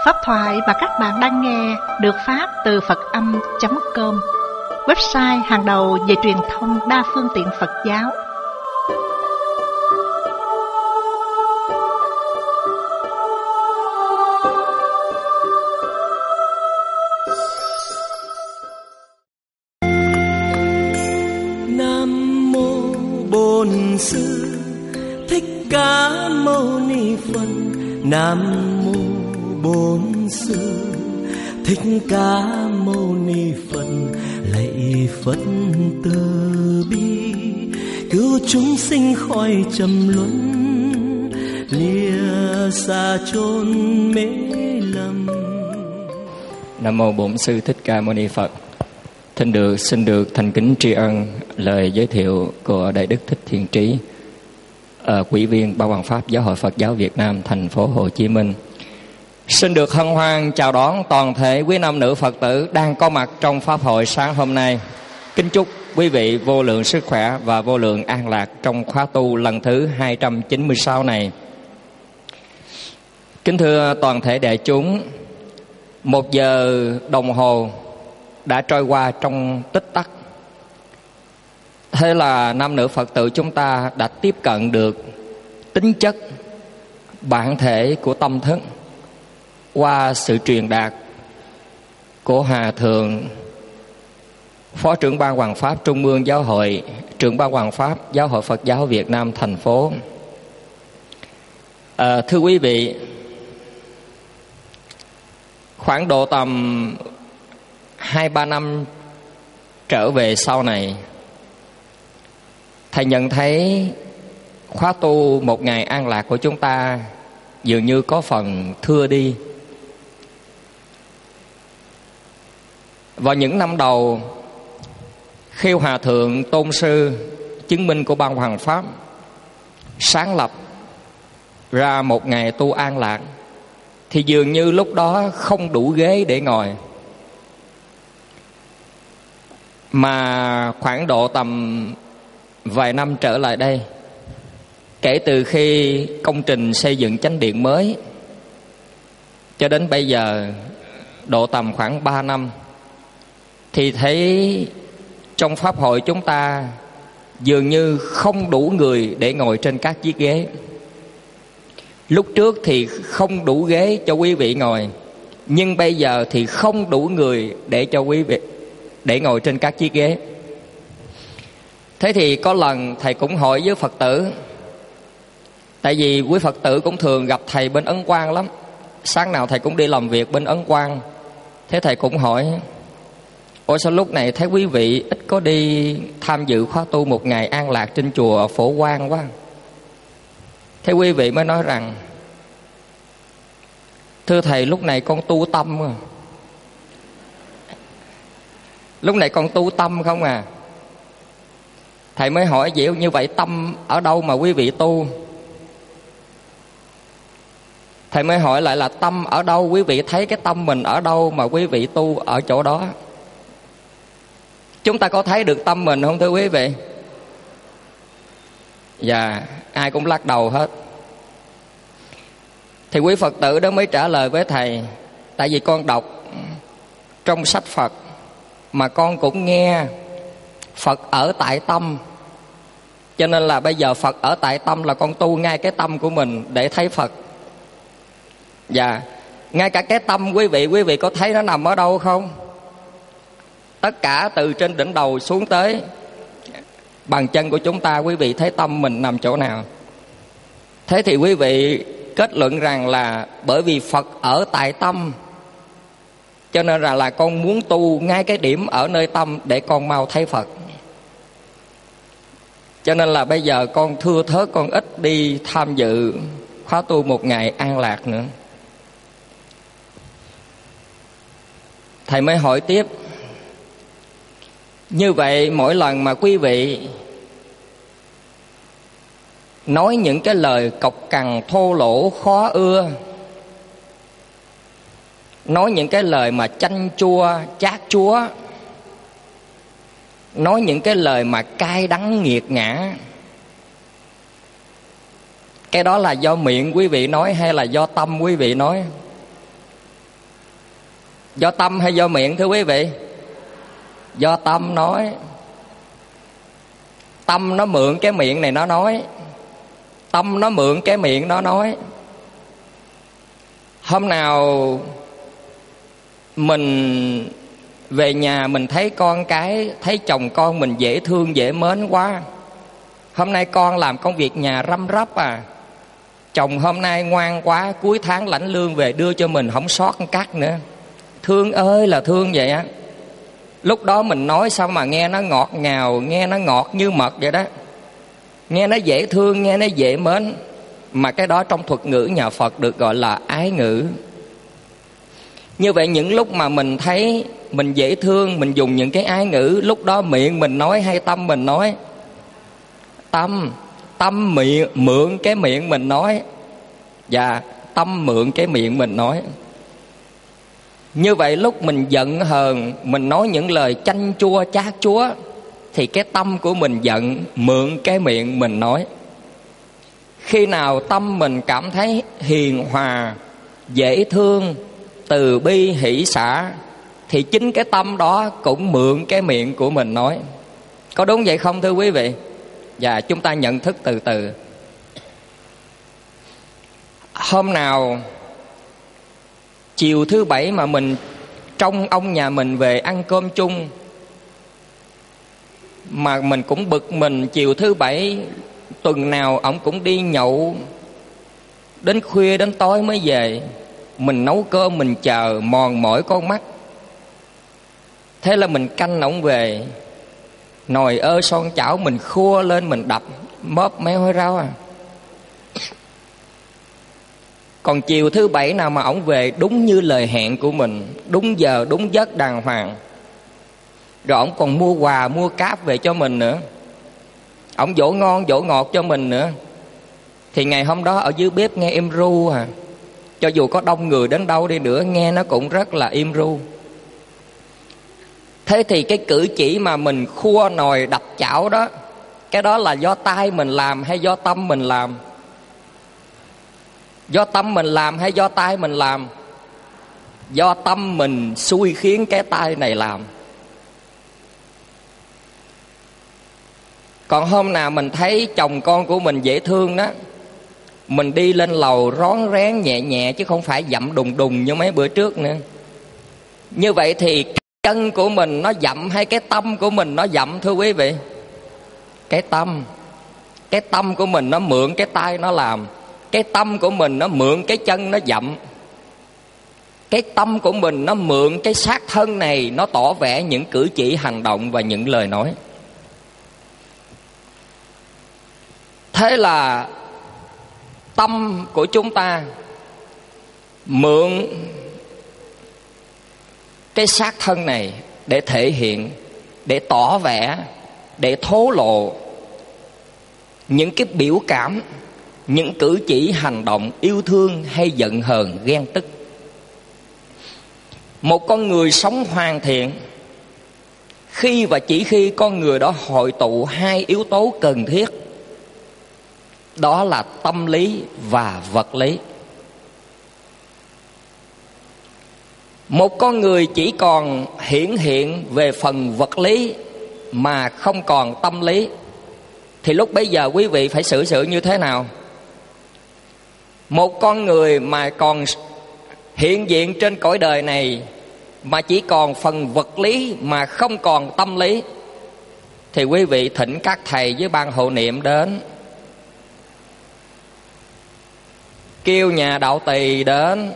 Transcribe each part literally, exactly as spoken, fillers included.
Pháp thoại mà các bạn đang nghe được phát từ Phật Âm chấm com, website hàng đầu về truyền thông đa phương tiện Phật giáo. Nam mô Bổn Sư Thích Ca Mâu Ni Phật. Nam mô Bổn Sư Thích Ca Mâu Ni Phật. Lạy Phật từ bi, cứu chúng sinh khỏi trầm luân, lìa xa chốn mê lầm. Nam mô Bổn Sư Thích Ca Mâu Ni Phật. Xin được xin được thành kính tri ân lời giới thiệu của Đại Đức Thích Thiện Trí, uh, Ủy viên Ban Hoàng Pháp Giáo hội Phật giáo Việt Nam, thành phố Hồ Chí Minh. Xin được hân hoan chào đón toàn thể quý nam nữ Phật tử đang có mặt trong pháp hội sáng hôm nay. Kính chúc quý vị vô lượng sức khỏe và vô lượng an lạc trong khóa tu lần thứ hai trăm chín mươi sáu này. Kính thưa toàn thể đại chúng, một giờ đồng hồ đã trôi qua trong tích tắc. Thế là nam nữ Phật tử chúng ta đã tiếp cận được tính chất bản thể của tâm thức qua sự truyền đạt của Hòa Thượng Phó trưởng Ban Hoàng Pháp Trung ương Giáo hội, trưởng Ban Hoàng Pháp Giáo hội Phật giáo Việt Nam thành phố. À, thưa quý vị, khoảng độ tầm hai ba năm trở về sau này, thầy nhận thấy khóa tu một ngày an lạc của chúng ta dường như có phần thưa đi. Vào những năm đầu, khi Hòa Thượng Tôn Sư chứng minh của Ban Hoàng Pháp sáng lập ra một ngày tu an lạc, thì dường như lúc đó không đủ ghế để ngồi. Mà khoảng độ tầm vài năm trở lại đây, kể từ khi công trình xây dựng chánh điện mới cho đến bây giờ độ tầm khoảng ba năm, thì thấy trong pháp hội chúng ta dường như không đủ người để ngồi trên các chiếc ghế. Lúc trước thì không đủ ghế cho quý vị ngồi, nhưng bây giờ thì không đủ người để cho quý vị để ngồi trên các chiếc ghế. Thế thì có lần thầy cũng hỏi với Phật tử, tại vì quý Phật tử cũng thường gặp thầy bên Ấn Quang lắm, sáng nào thầy cũng đi làm việc bên Ấn Quang. Thế thầy cũng hỏi, ủa sao lúc này thấy quý vị ít có đi tham dự khóa tu một ngày an lạc trên chùa Phổ Quang quá. Thế quý vị mới nói rằng, thưa thầy, lúc này con tu tâm à. Lúc này con tu tâm không à. Thầy mới hỏi vậy, như vậy tâm ở đâu mà quý vị tu? Thầy mới hỏi lại là tâm ở đâu, quý vị thấy cái tâm mình ở đâu mà quý vị tu ở chỗ đó. Chúng ta có thấy được tâm mình không thưa quý vị? Dạ, ai cũng lắc đầu hết. Thì quý Phật tử đó mới trả lời với thầy, tại vì con đọc trong sách Phật mà con cũng nghe Phật ở tại tâm, cho nên là bây giờ Phật ở tại tâm là con tu ngay cái tâm của mình để thấy Phật. Dạ, ngay cả cái tâm quý vị, quý vị có thấy nó nằm ở đâu không? Tất cả từ trên đỉnh đầu xuống tới bàn chân của chúng ta, quý vị thấy tâm mình nằm chỗ nào? Thế thì quý vị kết luận rằng là bởi vì Phật ở tại tâm, cho nên là, là con muốn tu ngay cái điểm ở nơi tâm để con mau thấy Phật. Cho nên là bây giờ con thưa thớt, con ít đi tham dự khóa tu một ngày an lạc nữa. Thầy mới hỏi tiếp, như vậy mỗi lần mà quý vị nói những cái lời cộc cằn thô lỗ khó ưa, nói những cái lời mà chanh chua chát chúa, nói những cái lời mà cay đắng nghiệt ngã, cái đó là do miệng quý vị nói hay là do tâm quý vị nói? Do tâm hay do miệng thưa quý vị? Do tâm nói. Tâm nó mượn cái miệng này nó nói. Tâm nó mượn cái miệng nó nói. Hôm nào mình về nhà mình thấy con cái, thấy chồng con mình dễ thương dễ mến quá. Hôm nay con làm công việc nhà răm rắp à, chồng hôm nay ngoan quá, cuối tháng lãnh lương về đưa cho mình không sót một cắt nữa. Thương ơi là thương vậy á. Lúc đó mình nói sao mà nghe nó ngọt ngào, nghe nó ngọt như mật vậy đó. Nghe nó dễ thương, nghe nó dễ mến. Mà cái đó trong thuật ngữ nhà Phật được gọi là ái ngữ. Như vậy những lúc mà mình thấy mình dễ thương, mình dùng những cái ái ngữ, lúc đó miệng mình nói hay tâm mình nói? Tâm. Tâm miệng, mượn cái miệng mình nói. Và tâm mượn cái miệng mình nói. Như vậy lúc mình giận hờn, mình nói những lời chanh chua chát chúa, thì cái tâm của mình giận, mượn cái miệng mình nói. Khi nào tâm mình cảm thấy hiền hòa, dễ thương, từ bi hỷ xả, thì chính cái tâm đó cũng mượn cái miệng của mình nói. Có đúng vậy không thưa quý vị? Và chúng ta nhận thức từ từ. Hôm nào chiều thứ bảy mà mình trong ông nhà mình về ăn cơm chung, mà mình cũng bực mình, chiều thứ bảy tuần nào ổng cũng đi nhậu đến khuya đến tối mới về. Mình nấu cơm mình chờ mòn mỏi con mắt. Thế là mình canh ổng về, nồi ơ son chảo mình khua lên mình đập, móp méo hơi rau à. Còn chiều thứ bảy nào mà ổng về đúng như lời hẹn của mình, đúng giờ đúng giấc đàng hoàng, rồi ổng còn mua quà mua cáp về cho mình nữa, ổng dỗ ngon dỗ ngọt cho mình nữa, thì ngày hôm đó ở dưới bếp nghe im ru à. Cho dù có đông người đến đâu đi nữa, nghe nó cũng rất là im ru. Thế thì cái cử chỉ mà mình khua nồi đập chảo đó, cái đó là do tay mình làm hay do tâm mình làm? Do tâm mình làm hay do tay mình làm? Do tâm mình xui khiến cái tay này làm. Còn hôm nào mình thấy chồng con của mình dễ thương đó, mình đi lên lầu rón rén nhẹ nhẹ, chứ không phải dậm đùng đùng như mấy bữa trước nữa. Như vậy thì cái chân của mình nó dậm hay cái tâm của mình nó dậm thưa quý vị? Cái tâm. Cái tâm của mình nó mượn cái tay nó làm. Cái tâm của mình nó mượn cái chân nó dậm. Cái tâm của mình nó mượn cái xác thân này, nó tỏ vẻ những cử chỉ hành động và những lời nói. Thế là tâm của chúng ta mượn cái xác thân này để thể hiện, để tỏ vẻ, để thố lộ những cái biểu cảm, những cử chỉ hành động yêu thương hay giận hờn ghen tức. Một con người sống hoàn thiện khi và chỉ khi con người đó hội tụ hai yếu tố cần thiết, đó là tâm lý và vật lý. Một con người chỉ còn hiển hiện về phần vật lý mà không còn tâm lý, thì lúc bấy giờ quý vị phải xử sự như thế nào? Một con người mà còn hiện diện trên cõi đời này mà chỉ còn phần vật lý mà không còn tâm lý, thì quý vị thỉnh các thầy với ban hộ niệm đến, kêu nhà đạo tỳ đến,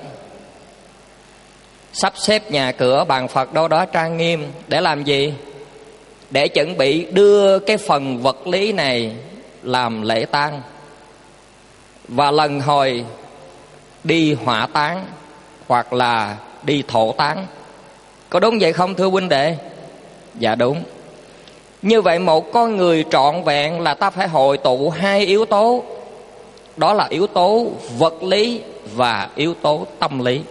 sắp xếp nhà cửa bàn Phật đâu đó trang nghiêm. Để làm gì? Để chuẩn bị đưa cái phần vật lý này làm lễ tang, và lần hồi đi hỏa táng hoặc là đi thổ táng. Có đúng vậy không thưa huynh đệ? Dạ đúng. Như vậy một con người trọn vẹn là ta phải hội tụ hai yếu tố, đó là yếu tố vật lý và yếu tố tâm lý.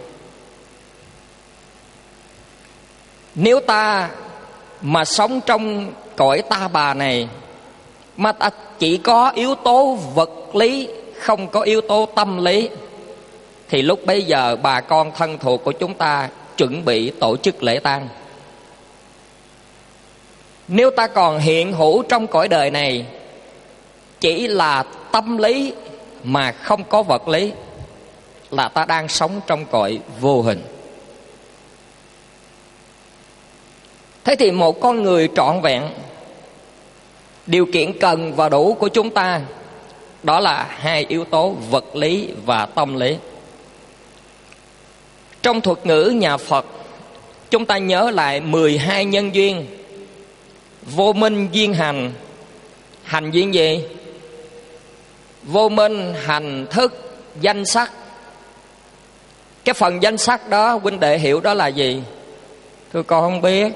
Nếu ta mà sống trong cõi ta bà này mà ta chỉ có yếu tố vật lý, không có yếu tố tâm lý, thì lúc bấy giờ bà con thân thuộc của chúng ta chuẩn bị tổ chức lễ tang. Nếu ta còn hiện hữu trong cõi đời này chỉ là tâm lý mà không có vật lý, là ta đang sống trong cõi vô hình. Thế thì một con người trọn vẹn, điều kiện cần và đủ của chúng ta đó là hai yếu tố vật lý và tâm lý. Trong thuật ngữ nhà Phật, chúng ta nhớ lại mười hai nhân duyên. Vô minh duyên hành. Hành duyên gì? Vô minh hành thức danh sắc. Cái phần danh sắc đó huynh đệ hiểu đó là gì? Thưa con không biết.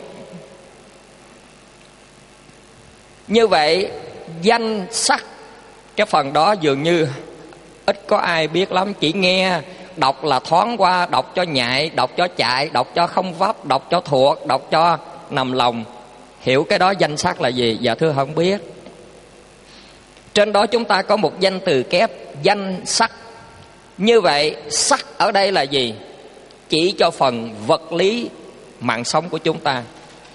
Như vậy danh sắc, cái phần đó dường như ít có ai biết lắm. Chỉ nghe đọc là thoáng qua, đọc cho nhại, đọc cho chạy, đọc cho không vấp, đọc cho thuộc, đọc cho nằm lòng. Hiểu cái đó danh sắc là gì? Dạ thưa không biết. Trên đó chúng ta có một danh từ kép danh sắc. Như vậy sắc ở đây là gì? Chỉ cho phần vật lý mạng sống của chúng ta.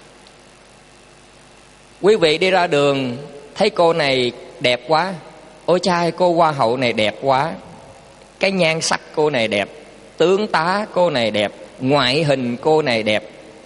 Quý vị đi ra đường thấy cô này đẹp quá, ôi trai cô hoa hậu này đẹp quá, cái nhan sắc cô này đẹp, tướng tá cô này đẹp, ngoại hình cô này đẹp.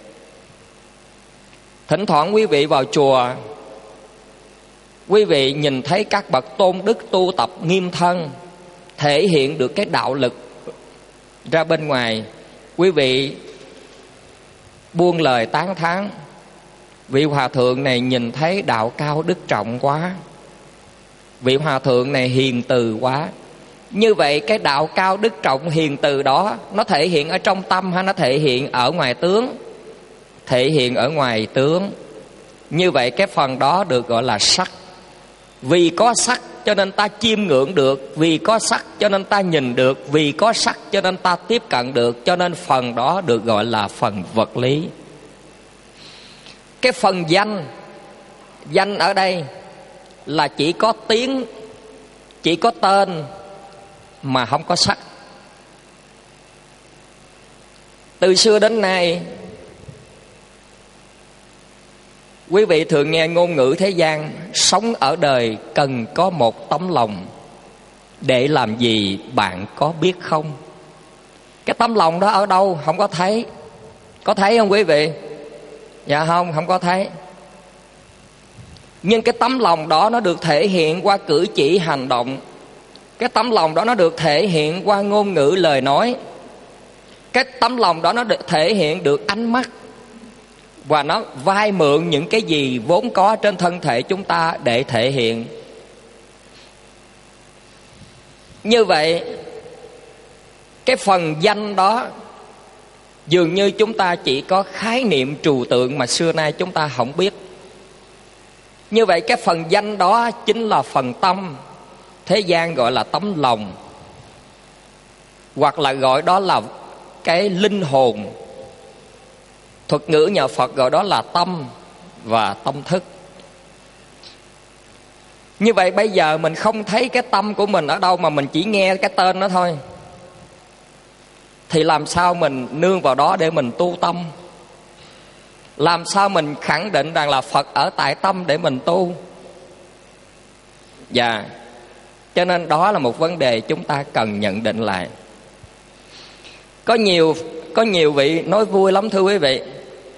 Thỉnh thoảng quý vị vào chùa, quý vị nhìn thấy các bậc tôn đức tu tập nghiêm thân, thể hiện được cái đạo lực ra bên ngoài. Quý vị buông lời tán thán, vị hòa thượng này nhìn thấy đạo cao đức trọng quá, vị hòa thượng này hiền từ quá. Như vậy cái đạo cao đức trọng hiền từ đó nó thể hiện ở trong tâm hay nó thể hiện ở ngoài tướng? Thể hiện ở ngoài tướng. Như vậy cái phần đó được gọi là sắc. Vì có sắc cho nên ta chiêm ngưỡng được, vì có sắc cho nên ta nhìn được, vì có sắc cho nên ta tiếp cận được, cho nên phần đó được gọi là phần vật lý. Cái phần danh, danh ở đây là chỉ có tiếng, chỉ có tên mà không có sắc. Từ xưa đến nay, quý vị thường nghe ngôn ngữ thế gian, sống ở đời cần có một tấm lòng. Để làm gì bạn có biết không? Cái tấm lòng đó ở đâu? Không có thấy. Có thấy không quý vị? Dạ không, không có thấy. Nhưng cái tấm lòng đó nó được thể hiện qua cử chỉ hành động. Cái tấm lòng đó nó được thể hiện qua ngôn ngữ lời nói. Cái tấm lòng đó nó được thể hiện được ánh mắt. Và nó vay mượn những cái gì vốn có trên thân thể chúng ta để thể hiện. Như vậy cái phần danh đó dường như chúng ta chỉ có khái niệm trừu tượng mà xưa nay chúng ta không biết. Như vậy cái phần danh đó chính là phần tâm. Thế gian gọi là tấm lòng, hoặc là gọi đó là cái linh hồn. Thuật ngữ nhà Phật gọi đó là tâm và tâm thức. Như vậy bây giờ mình không thấy cái tâm của mình ở đâu, mà mình chỉ nghe cái tên đó thôi, thì làm sao mình nương vào đó để mình tu tâm? Làm sao mình khẳng định rằng là Phật ở tại tâm để mình tu? Dạ, cho nên đó là một vấn đề chúng ta cần nhận định lại. Có nhiều, có nhiều vị nói vui lắm thưa quý vị.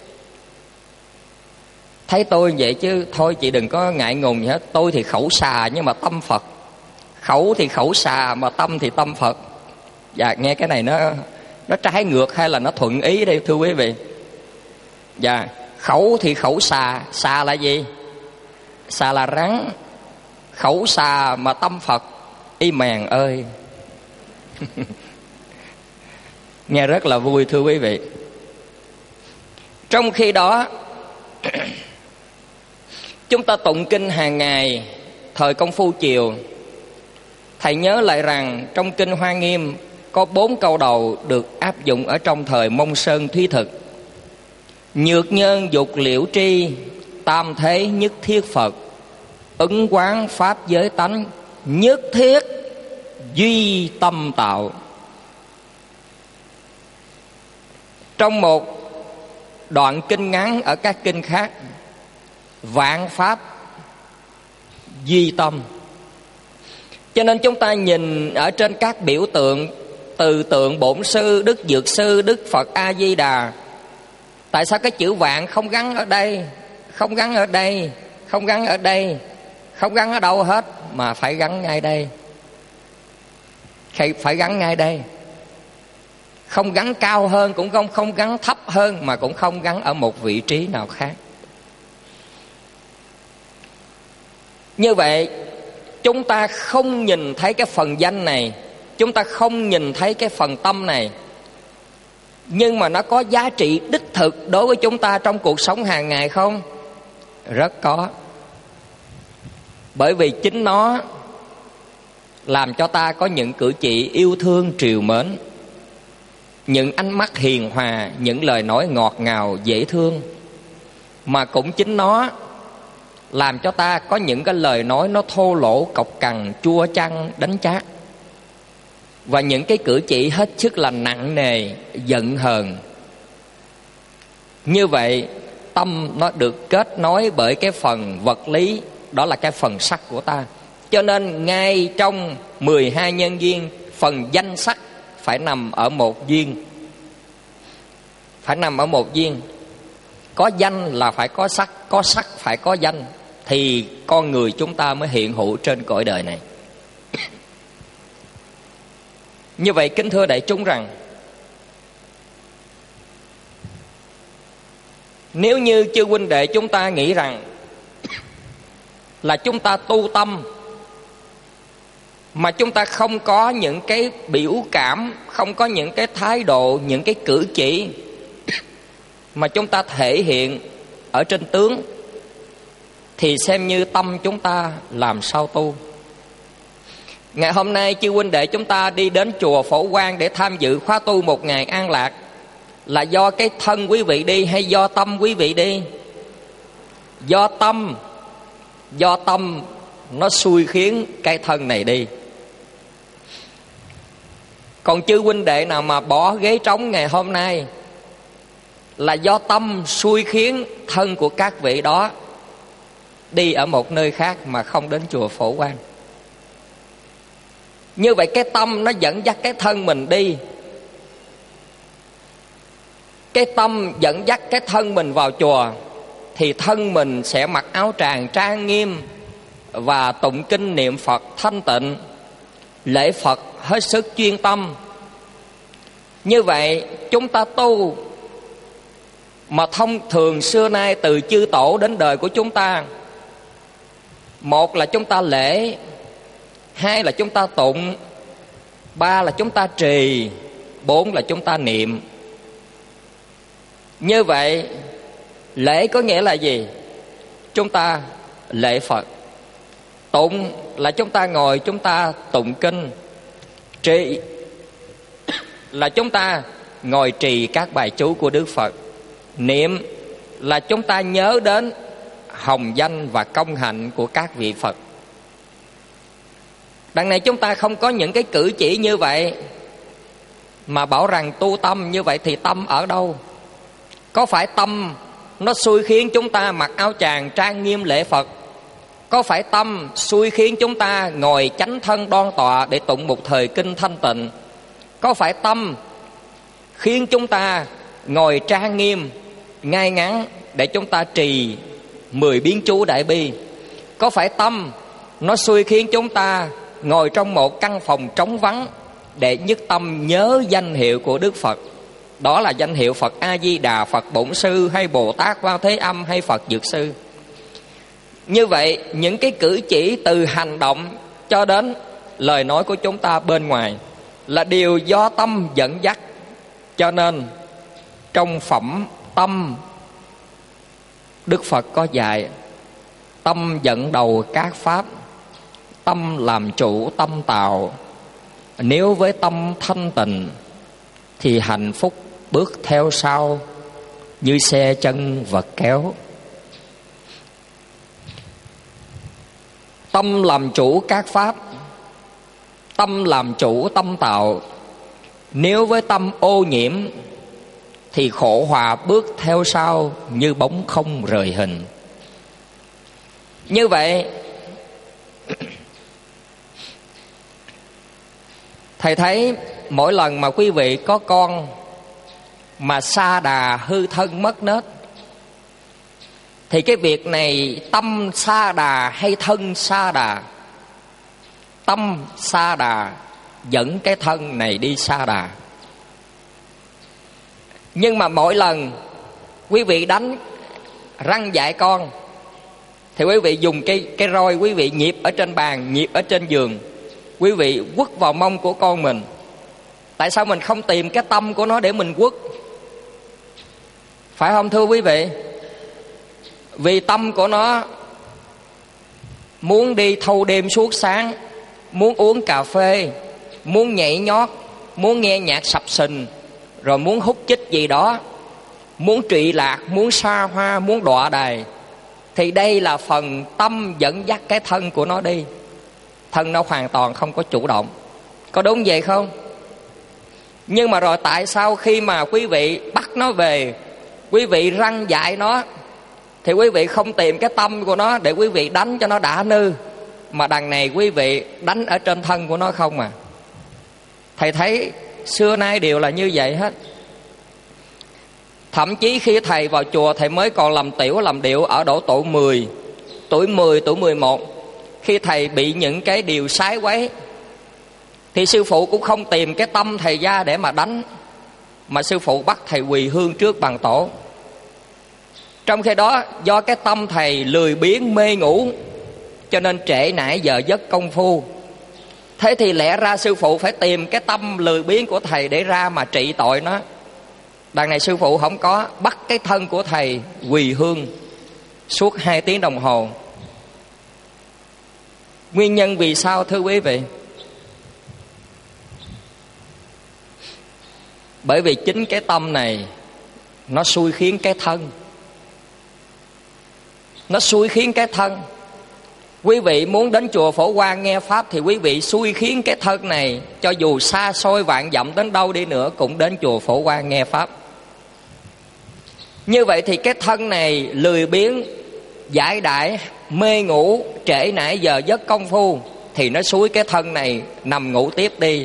Thấy tôi vậy chứ thôi chị đừng có ngại ngùng gì hết. Tôi thì khẩu xà nhưng mà tâm Phật. Khẩu thì khẩu xà mà tâm thì tâm Phật. Dạ, nghe cái này nó nó trái ngược hay là nó thuận ý đây thưa quý vị? Dạ, khẩu thì khẩu xà. Xà là gì? Xà là rắn. Khẩu xà mà tâm Phật, y mèn ơi. Nghe rất là vui thưa quý vị. Trong khi đó chúng ta tụng kinh hàng ngày thời công phu chiều. Thầy nhớ lại rằng trong kinh Hoa Nghiêm có bốn câu đầu được áp dụng ở trong thời Mông Sơn Thúy Thực. Nhược nhân dục liễu tri, tam thế nhất thiết Phật, ứng quán pháp giới tánh, nhất thiết duy tâm tạo. Trong một đoạn kinh ngắn ở các kinh khác, vạn pháp duy tâm. Cho nên chúng ta nhìn ở trên các biểu tượng, từ tượng Bổn Sư, Đức Dược Sư, Đức Phật A Di Đà, tại sao cái chữ vạn không gắn ở đây, không gắn ở đây, không gắn ở đây, không gắn ở đâu hết, mà phải gắn ngay đây, phải gắn ngay đây. Không gắn cao hơn, cũng không không gắn thấp hơn, mà cũng không gắn ở một vị trí nào khác. Như vậy chúng ta không nhìn thấy cái phần danh này, chúng ta không nhìn thấy cái phần tâm này, nhưng mà nó có giá trị đích thực đối với chúng ta trong cuộc sống hàng ngày không? Rất có. Bởi vì chính nó làm cho ta có những cử chỉ yêu thương trìu mến, những ánh mắt hiền hòa, những lời nói ngọt ngào dễ thương. Mà cũng chính nó làm cho ta có những cái lời nói nó thô lỗ, cộc cằn, chua chăng, đánh chát, và những cái cử chỉ hết sức là nặng nề, giận hờn. Như vậy tâm nó được kết nối bởi cái phần vật lý, đó là cái phần sắc của ta. Cho nên ngay trong mười hai nhân duyên, phần danh sắc phải nằm ở một duyên, phải nằm ở một duyên. Có danh là phải có sắc, có sắc phải có danh, thì con người chúng ta mới hiện hữu trên cõi đời này. Như vậy kính thưa đại chúng rằng, nếu như chư huynh đệ chúng ta nghĩ rằng là chúng ta tu tâm mà chúng ta không có những cái biểu cảm, không có những cái thái độ, những cái cử chỉ mà chúng ta thể hiện ở trên tướng, thì xem như tâm chúng ta làm sao tu. Ngày hôm nay chư huynh đệ chúng ta đi đến chùa Phổ Quang để tham dự khóa tu một ngày an lạc, là do cái thân quý vị đi hay do tâm quý vị đi? Do tâm. Do tâm nó xui khiến cái thân này đi. Còn chư huynh đệ nào mà bỏ ghế trống ngày hôm nay là do tâm xui khiến thân của các vị đó đi ở một nơi khác mà không đến chùa Phổ Quang. Như vậy cái tâm nó dẫn dắt cái thân mình đi. Cái tâm dẫn dắt cái thân mình vào chùa, thì thân mình sẽ mặc áo tràng trang nghiêm và tụng kinh niệm Phật thanh tịnh, lễ Phật hết sức chuyên tâm. Như vậy chúng ta tu mà thông thường xưa nay từ chư tổ đến đời của chúng ta, một là chúng ta lễ, hai là chúng ta tụng, ba là chúng ta trì, bốn là chúng ta niệm. Như vậy lễ có nghĩa là gì? Chúng ta lễ Phật. Tụng là chúng ta ngồi chúng ta tụng kinh. Trì là chúng ta ngồi trì các bài chú của Đức Phật. Niệm là chúng ta nhớ đến hồng danh và công hạnh của các vị Phật. Đằng này chúng ta không có những cái cử chỉ như vậy mà bảo rằng tu tâm. Như vậy thì tâm ở đâu? Có phải tâm nó xui khiến chúng ta mặc áo tràng trang nghiêm lễ Phật? Có phải tâm xui khiến chúng ta ngồi chánh thân đoan tọa để tụng một thời kinh thanh tịnh? Có phải tâm khiến chúng ta ngồi trang nghiêm ngay ngắn để chúng ta trì mười biến chú đại bi? Có phải tâm nó xui khiến chúng ta ngồi trong một căn phòng trống vắng để nhất tâm nhớ danh hiệu của Đức Phật? Đó là danh hiệu Phật A Di Đà, Phật Bổn Sư hay Bồ Tát Quan Thế Âm hay Phật Dược Sư. Như vậy những cái cử chỉ từ hành động cho đến lời nói của chúng ta bên ngoài là điều do tâm dẫn dắt. Cho nên trong phẩm tâm, Đức Phật có dạy tâm dẫn đầu các pháp, tâm làm chủ tâm tạo. Nếu với tâm thanh tịnh thì hạnh phúc bước theo sau như xe chân vật kéo. Tâm làm chủ các pháp, tâm làm chủ tâm tạo. Nếu với tâm ô nhiễm thì khổ hòa bước theo sau như bóng không rời hình. Như vậy, thầy thấy mỗi lần mà quý vị có con mà sa đà hư thân mất nết, thì cái việc này tâm sa đà hay thân sa đà? Tâm sa đà dẫn cái thân này đi sa đà. Nhưng mà mỗi lần quý vị đánh răng dạy con thì quý vị dùng cái, cái roi quý vị nhịp ở trên bàn, nhịp ở trên giường, quý vị quất vào mông của con mình. Tại sao mình không tìm cái tâm của nó để mình quất? Phải không thưa quý vị? Vì tâm của nó muốn đi thâu đêm suốt sáng, muốn uống cà phê, muốn nhảy nhót, muốn nghe nhạc sập sình, rồi muốn hút chích gì đó, muốn trụy lạc, muốn xa hoa, muốn đọa đài. Thì đây là phần tâm dẫn dắt cái thân của nó đi. Thân nó hoàn toàn không có chủ động. Có đúng vậy không? Nhưng mà rồi tại sao khi mà quý vị bắt nó về, quý vị răn dạy nó, thì quý vị không tìm cái tâm của nó để quý vị đánh cho nó đã nư, mà đằng này quý vị đánh ở trên thân của nó không mà. Thầy thấy xưa nay đều là như vậy hết. Thậm chí khi thầy vào chùa, thầy mới còn làm tiểu làm điệu ở độ tuổi mười, tuổi mười, tuổi mười một. Khi thầy bị những cái điều sái quấy, thì sư phụ cũng không tìm cái tâm thầy ra để mà đánh, mà sư phụ bắt thầy quỳ hương trước bàn tổ. Trong khi đó do cái tâm thầy lười biếng mê ngủ, cho nên trễ nải giờ giấc công phu. Thế thì lẽ ra sư phụ phải tìm cái tâm lười biếng của thầy để ra mà trị tội nó. Đằng này sư phụ không có, bắt cái thân của thầy quỳ hương suốt hai tiếng đồng hồ. Nguyên nhân vì sao thưa quý vị? Bởi vì chính cái tâm này nó xui khiến cái thân. Nó xui khiến cái thân. Quý vị muốn đến chùa Phổ Quang nghe Pháp thì quý vị xui khiến cái thân này, cho dù xa xôi vạn dặm đến đâu đi nữa cũng đến chùa Phổ Quang nghe Pháp. Như vậy thì cái thân này lười biếng, giải đãi, mê ngủ, trễ nải giờ giấc công phu, thì nó xúi cái thân này nằm ngủ tiếp đi.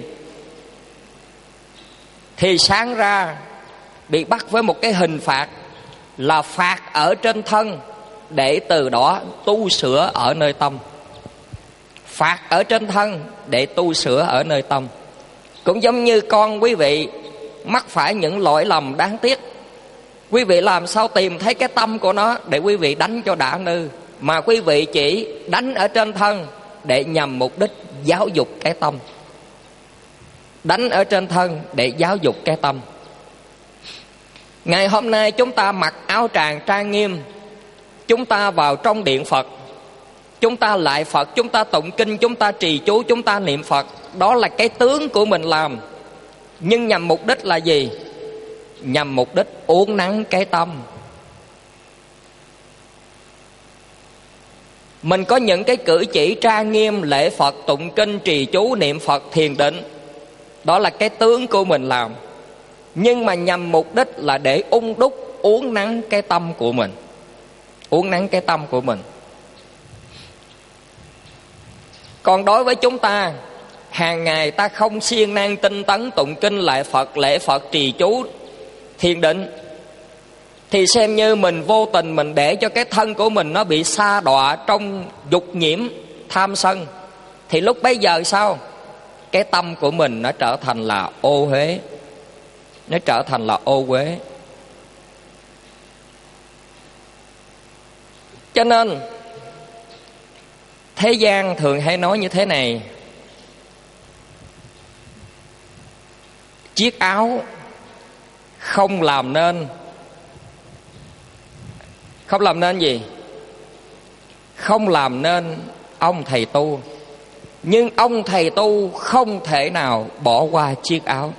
Thì sáng ra bị bắt với một cái hình phạt là phạt ở trên thân, để từ đó tu sửa ở nơi tâm. Phạt ở trên thân để tu sửa ở nơi tâm. Cũng giống như con quý vị mắc phải những lỗi lầm đáng tiếc, quý vị làm sao tìm thấy cái tâm của nó để quý vị đánh cho đã nư, mà quý vị chỉ đánh ở trên thân để nhằm mục đích giáo dục cái tâm. Đánh ở trên thân để giáo dục cái tâm. Ngày hôm nay chúng ta mặc áo tràng trang nghiêm, chúng ta vào trong điện Phật, chúng ta lại Phật, chúng ta tụng kinh, chúng ta trì chú, chúng ta niệm Phật. Đó là cái tướng của mình làm. Nhưng nhằm mục đích là gì? Nhằm mục đích uốn nắn cái tâm. Mình có những cái cử chỉ trang nghiêm, lễ Phật, tụng kinh, trì chú, niệm Phật, thiền định. Đó là cái tướng của mình làm. Nhưng mà nhằm mục đích là để ung đúc, uốn nắn cái tâm của mình. Uốn nắn cái tâm của mình. Còn đối với chúng ta, hàng ngày ta không siêng năng tinh tấn tụng kinh, lại Phật, lễ Phật, trì chú, thiền định, thì xem như mình vô tình mình để cho cái thân của mình nó bị sa đọa trong dục nhiễm, tham sân. Thì lúc bấy giờ sao? Cái tâm của mình nó trở thành là ô uế. Nó trở thành là ô uế. Cho nên thế gian thường hay nói như thế này: chiếc áo không làm nên Không làm nên gì? Không làm nên ông thầy tu. Nhưng ông thầy tu không thể nào bỏ qua chiếc áo.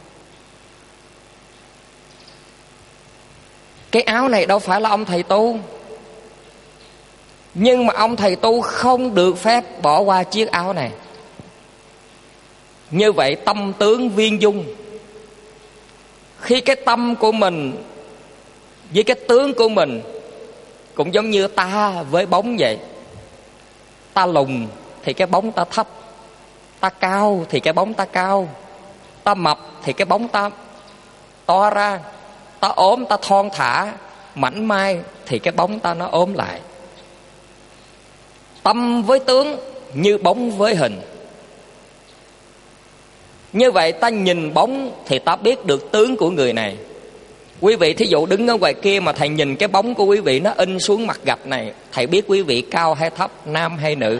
Cái áo này đâu phải là ông thầy tu, nhưng mà ông thầy tu không được phép bỏ qua chiếc áo này. Như vậy tâm tướng viên dung, Khi cái tâm của mình với cái tướng của mình cũng giống như ta với bóng vậy. Ta lùn thì cái bóng ta thấp, ta cao thì cái bóng ta cao, ta mập thì cái bóng ta to ra, ta ốm ta thon thả mảnh mai thì cái bóng ta nó ốm lại. Tâm với tướng như bóng với hình. Như vậy ta nhìn bóng thì ta biết được tướng của người này. Quý vị thí dụ đứng ở ngoài kia mà thầy nhìn cái bóng của quý vị nó in xuống mặt gạch này, thầy biết quý vị cao hay thấp, nam hay nữ.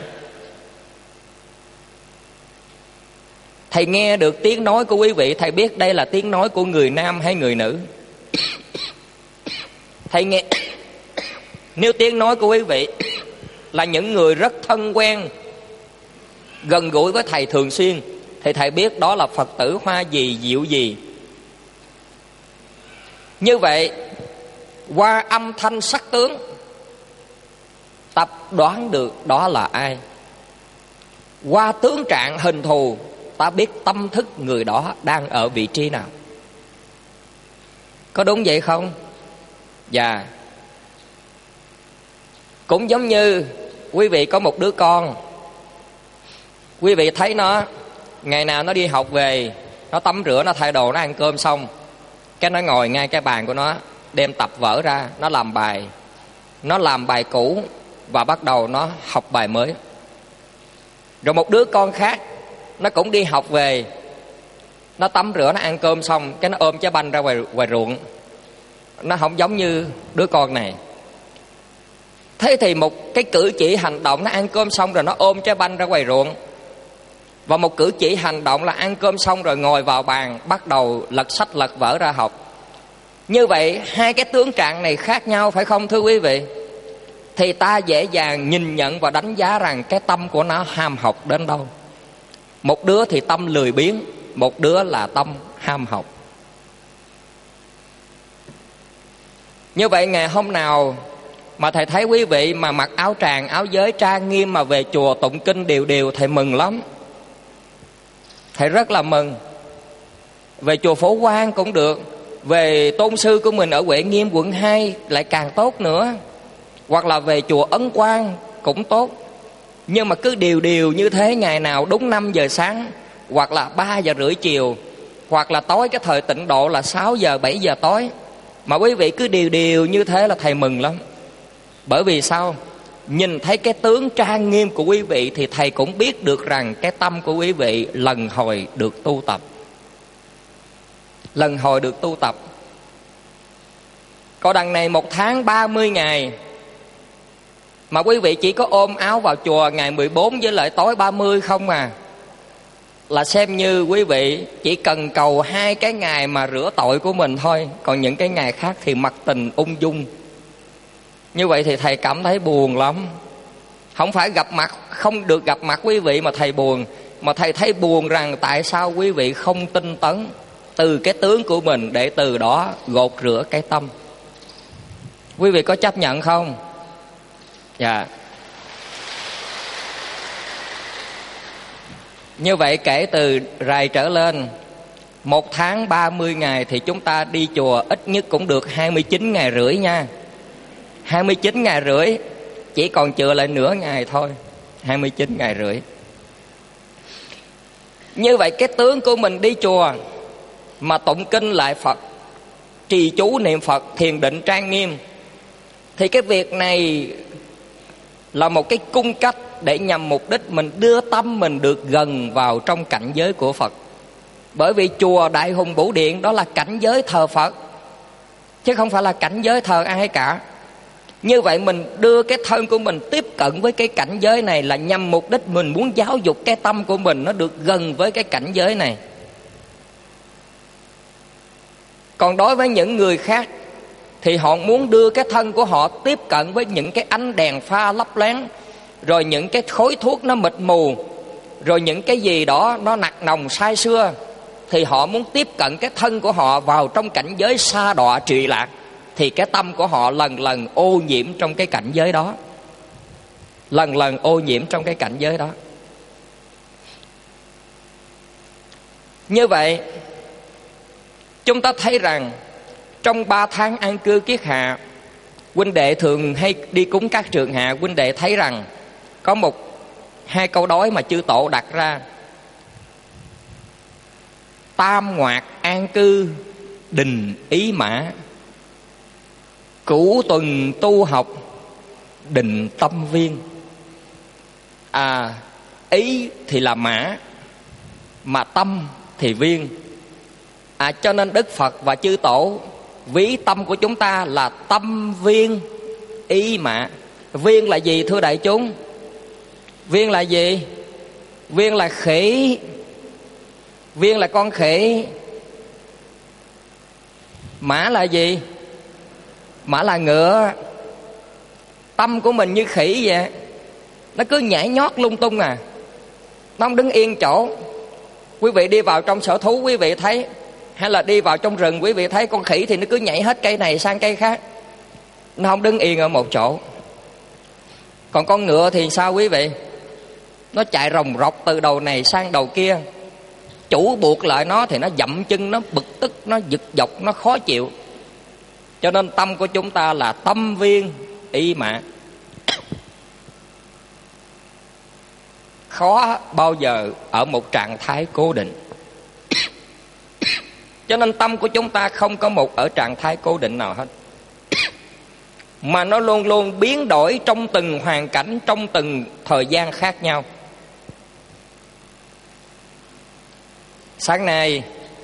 Thầy nghe được tiếng nói của quý vị, thầy biết đây là tiếng nói của người nam hay người nữ. Thầy nghe nếu tiếng nói của quý vị là những người rất thân quen, gần gũi với thầy thường xuyên, thì thầy biết đó là Phật tử hoa gì diệu gì. Như vậy qua âm thanh sắc tướng ta đoán được đó là ai. Qua tướng trạng hình thù ta biết tâm thức người đó đang ở vị trí nào. Có đúng vậy không? Dạ. Cũng giống như quý vị có một đứa con, quý vị thấy nó ngày nào nó đi học về, nó tắm rửa, nó thay đồ, nó ăn cơm xong, cái nó ngồi ngay cái bàn của nó, đem tập vở ra, nó làm bài. Nó làm bài cũ và bắt đầu nó học bài mới. Rồi một đứa con khác, nó cũng đi học về, nó tắm rửa, nó ăn cơm xong, cái nó ôm trái banh ra ngoài, ngoài ruộng. Nó không giống như đứa con này. Thế thì một cái cử chỉ hành động, nó ăn cơm xong rồi nó ôm trái banh ra ngoài ruộng, và một cử chỉ hành động là ăn cơm xong rồi ngồi vào bàn, bắt đầu lật sách lật vở ra học. Như vậy hai cái tướng trạng này khác nhau, phải không thưa quý vị? Thì ta dễ dàng nhìn nhận và đánh giá rằng cái tâm của nó ham học đến đâu. Một đứa thì tâm lười biếng, một đứa là tâm ham học. Như vậy ngày hôm nào mà thầy thấy quý vị mà mặc áo tràng, áo giới trang nghiêm mà về chùa tụng kinh đều đều, thầy mừng lắm. Thầy rất là mừng. Về chùa Phổ Quang cũng được, về tôn sư của mình ở Huệ Nghiêm quận hai lại càng tốt nữa, hoặc là về chùa Ấn Quang cũng tốt. Nhưng mà cứ điều điều như thế, ngày nào đúng năm giờ sáng, hoặc là ba giờ rưỡi chiều, hoặc là tối cái thời tịnh độ là sáu giờ bảy giờ tối, mà quý vị cứ điều điều như thế là thầy mừng lắm. Bởi vì sao? Nhìn thấy cái tướng trang nghiêm của quý vị thì thầy cũng biết được rằng cái tâm của quý vị lần hồi được tu tập. Lần hồi được tu tập. Còn đằng này một tháng ba mươi ngày mà quý vị chỉ có ôm áo vào chùa ngày mười bốn với lại tối ba mươi không à, là xem như quý vị chỉ cần cầu hai cái ngày mà rửa tội của mình thôi. Còn những cái ngày khác thì mặc tình ung dung. Như vậy thì thầy cảm thấy buồn lắm. Không phải gặp mặt, không được gặp mặt quý vị mà thầy buồn, mà thầy thấy buồn rằng tại sao quý vị không tinh tấn từ cái tướng của mình để từ đó gột rửa cái tâm. Quý vị có chấp nhận không? Dạ. Như vậy kể từ rày trở lên, một tháng ba mươi ngày thì chúng ta đi chùa ít nhất cũng được hai mươi chín ngày rưỡi nha. Hai mươi chín ngày rưỡi, chỉ còn chừa lại nửa ngày thôi. Hai mươi chín ngày rưỡi. Như vậy cái tướng của mình đi chùa mà tụng kinh lại Phật, trì chú niệm Phật, thiền định trang nghiêm, thì cái việc này là một cái cung cách để nhằm mục đích mình đưa tâm mình được gần vào trong cảnh giới của Phật. Bởi vì chùa Đại Hùng Bửu Điện đó là cảnh giới thờ Phật, chứ không phải là cảnh giới thờ ai cả. Như vậy mình đưa cái thân của mình tiếp cận với cái cảnh giới này là nhằm mục đích mình muốn giáo dục cái tâm của mình nó được gần với cái cảnh giới này. Còn đối với những người khác thì họ muốn đưa cái thân của họ tiếp cận với những cái ánh đèn pha lấp lánh, rồi những cái khói thuốc nó mịt mù, rồi những cái gì đó nó nặc nồng sai xưa, thì họ muốn tiếp cận cái thân của họ vào trong cảnh giới sa đọa trụy lạc. Thì cái tâm của họ lần lần ô nhiễm trong cái cảnh giới đó. Lần lần ô nhiễm trong cái cảnh giới đó. Như vậy Chúng ta thấy rằng trong ba tháng an cư kiết hạ, huynh đệ thường hay đi cúng các trường hạ, huynh đệ thấy rằng có một hai câu đối mà chư tổ đặt ra: tam ngoạc an cư đình ý mã, cửu tuần tu học định tâm viên. À, ý thì là mã, mà tâm thì viên. À, cho nên Đức Phật và chư tổ ví tâm của chúng ta là tâm viên ý mã. Viên là gì thưa đại chúng? Viên là gì? Viên là khỉ. Viên là con khỉ. Mã là gì? Mã là ngựa. Tâm của mình như khỉ vậy, nó cứ nhảy nhót lung tung à, nó không đứng yên chỗ. Quý vị đi vào trong sở thú quý vị thấy, hay là đi vào trong rừng quý vị thấy con khỉ thì nó cứ nhảy hết cây này sang cây khác, nó không đứng yên ở một chỗ. Còn con ngựa thì sao quý vị? Nó chạy rồng rọc từ đầu này sang đầu kia, chủ buộc lại nó thì nó dậm chân, nó bực tức, nó giật dọc, nó khó chịu. Cho nên tâm của chúng ta là tâm viên ý mã, khó bao giờ ở một trạng thái cố định. Cho nên tâm của chúng ta không có một ở trạng thái cố định nào hết, mà nó luôn luôn biến đổi trong từng hoàn cảnh, trong từng thời gian khác nhau. Sáng nay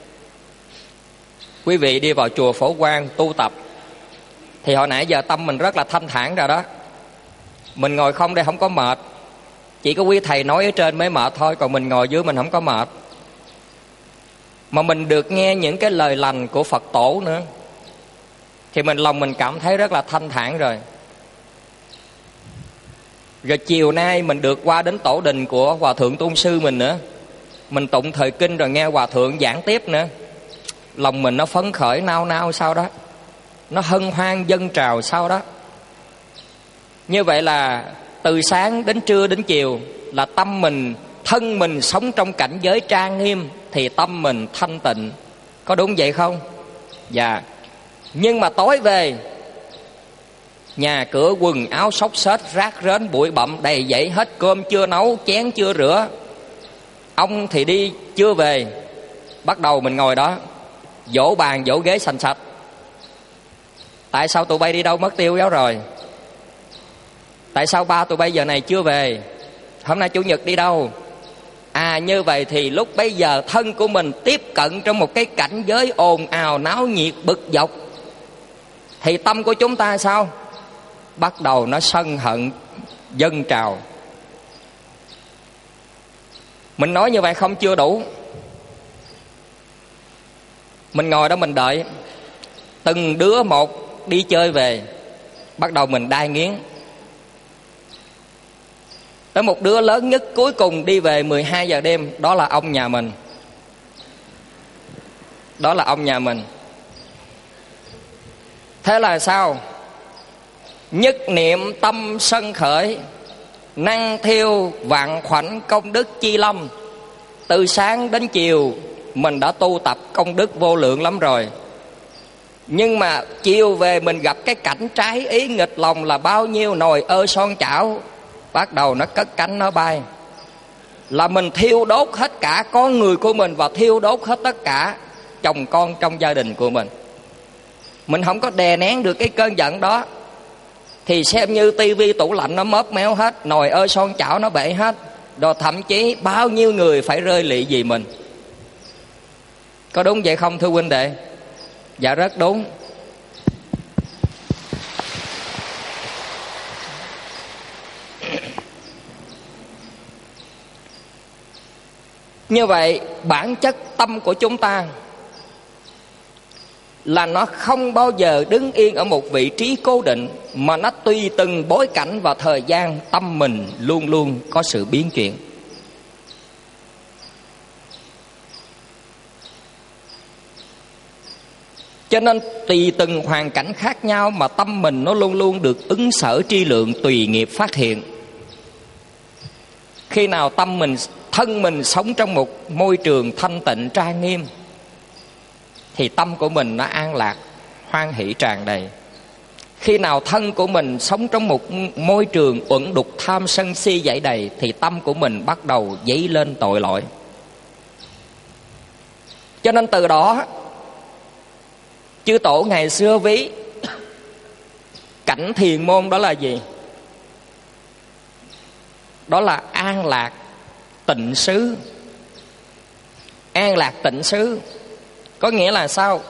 quý vị đi vào chùa Phổ Quang tu tập thì hồi nãy giờ tâm mình rất là thanh thản rồi đó. Mình ngồi không đây không có mệt, chỉ có quý thầy nói ở trên mới mệt thôi, còn mình ngồi dưới mình không có mệt. Mà mình được nghe những cái lời lành của Phật tổ nữa thì mình lòng mình cảm thấy rất là thanh thản rồi. Rồi chiều nay mình được qua đến tổ đình của Hòa Thượng Tôn Sư mình nữa, mình tụng thời kinh rồi nghe Hòa Thượng giảng tiếp nữa, lòng mình nó phấn khởi nao nao sao đó, nó hân hoan dâng trào sao đó. Như vậy là từ sáng đến trưa đến chiều là tâm mình, thân mình sống trong cảnh giới trang nghiêm thì tâm mình thanh tịnh. Có đúng vậy không? Dạ. Nhưng mà tối về, nhà cửa quần áo xốc xếch, rác rến bụi bặm đầy dẫy hết, cơm chưa nấu, chén chưa rửa, ông thì đi chưa về, bắt đầu mình ngồi đó dỗ bàn dỗ ghế sành sạch. Tại sao tụi bay đi đâu mất tiêu giáo rồi? Tại sao ba tụi bay giờ này chưa về? Hôm nay chủ nhật đi đâu? À, như vậy thì lúc bấy giờ thân của mình tiếp cận trong một cái cảnh giới ồn ào náo nhiệt bực dọc, thì tâm của chúng ta sao? Bắt đầu nó sân hận dâng trào. Mình nói như vậy không chưa đủ. Mình ngồi đó mình đợi từng đứa một đi chơi về, bắt đầu mình đai nghiến. Tới một đứa lớn nhất cuối cùng đi về mười hai giờ đêm, đó là ông nhà mình. Đó là ông nhà mình. Thế là sao? Nhất niệm tâm sân khởi, năng thiêu vạn khoảnh công đức chi lâm. Từ sáng đến chiều mình đã tu tập công đức vô lượng lắm rồi, nhưng mà chiều về mình gặp cái cảnh trái ý nghịch lòng là bao nhiêu nồi ơ son chảo, bắt đầu nó cất cánh nó bay. Là mình thiêu đốt hết cả con người của mình và thiêu đốt hết tất cả chồng con trong gia đình của mình. Mình không có đè nén được cái cơn giận đó thì xem như tivi tủ lạnh nó móp méo hết, nồi ơ son chảo nó bể hết, rồi thậm chí bao nhiêu người phải rơi lụy vì mình. Có đúng vậy không thưa huynh đệ? Dạ rất đúng. Như vậy bản chất tâm của chúng ta là nó không bao giờ đứng yên ở một vị trí cố định, mà nó tùy từng bối cảnh và thời gian, tâm mình luôn luôn có sự biến chuyển. Cho nên tùy từng hoàn cảnh khác nhau mà tâm mình nó luôn luôn được ứng sở tri lượng tùy nghiệp phát hiện. Khi nào tâm mình, thân mình sống trong một môi trường thanh tịnh trang nghiêm thì tâm của mình nó an lạc, hoan hỷ tràn đầy. Khi nào thân của mình sống trong một môi trường uẩn đục tham sân si dậy đầy, thì tâm của mình bắt đầu dấy lên tội lỗi. Cho nên từ đó chư tổ ngày xưa ví cảnh thiền môn đó là gì? Đó là an lạc tịnh xứ. An lạc tịnh xứ có nghĩa là sao?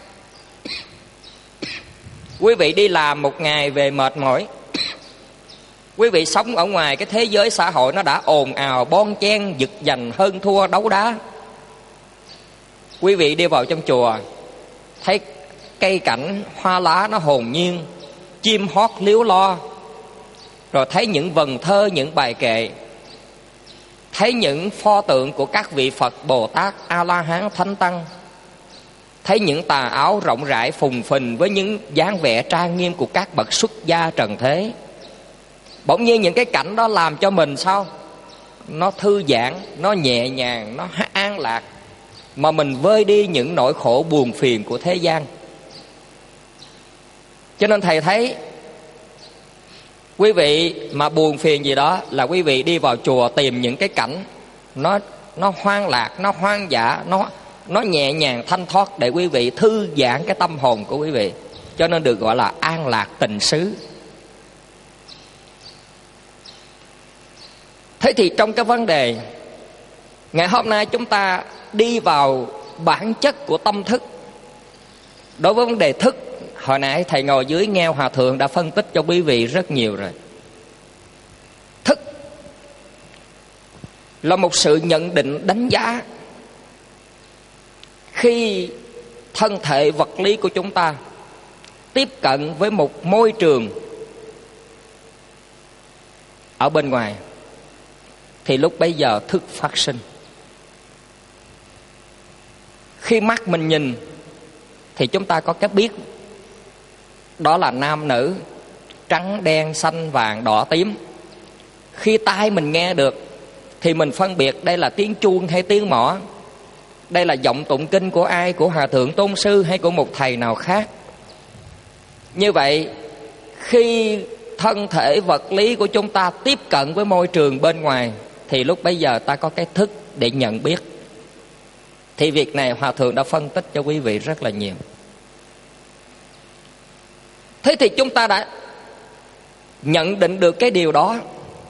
Quý vị đi làm một ngày về mệt mỏi, quý vị sống ở ngoài cái thế giới xã hội nó đã ồn ào, bon chen, giật giành, hơn thua, đấu đá. Quý vị đi vào trong chùa, thấy cây cảnh hoa lá nó hồn nhiên, chim hót líu lo, rồi thấy những vần thơ, những bài kệ, thấy những pho tượng của các vị Phật, Bồ Tát, A-la-hán, Thánh Tăng, thấy những tà áo rộng rãi phùng phình với những dáng vẻ trang nghiêm của các bậc xuất gia trần thế. Bỗng nhiên những cái cảnh đó làm cho mình sao? Nó thư giãn, nó nhẹ nhàng, nó an lạc, mà mình vơi đi những nỗi khổ buồn phiền của thế gian. Cho nên thầy thấy quý vị mà buồn phiền gì đó là quý vị đi vào chùa tìm những cái cảnh nó nó hoang lạc, nó hoang dã, nó nó nhẹ nhàng thanh thoát để quý vị thư giãn cái tâm hồn của quý vị. Cho nên được gọi là an lạc tịnh xứ. Thế thì trong cái vấn đề ngày hôm nay chúng ta đi vào bản chất của tâm thức. Đối với vấn đề thức, hồi nãy thầy ngồi dưới nghe Hòa Thượng đã phân tích cho quý vị rất nhiều rồi. Thức là một sự nhận định đánh giá khi thân thể vật lý của chúng ta tiếp cận với một môi trường ở bên ngoài, thì lúc bấy giờ thức phát sinh. Khi mắt mình nhìn thì chúng ta có cái biết, đó là nam nữ, trắng đen xanh vàng đỏ tím. Khi tai mình nghe được thì mình phân biệt đây là tiếng chuông hay tiếng mõ, đây là giọng tụng kinh của ai, của Hòa Thượng Tôn Sư hay của một thầy nào khác. Như vậy khi thân thể vật lý của chúng ta tiếp cận với môi trường bên ngoài thì lúc bấy giờ ta có cái thức để nhận biết. Thì việc này Hòa Thượng đã phân tích cho quý vị rất là nhiều. Thế thì chúng ta đã nhận định được cái điều đó.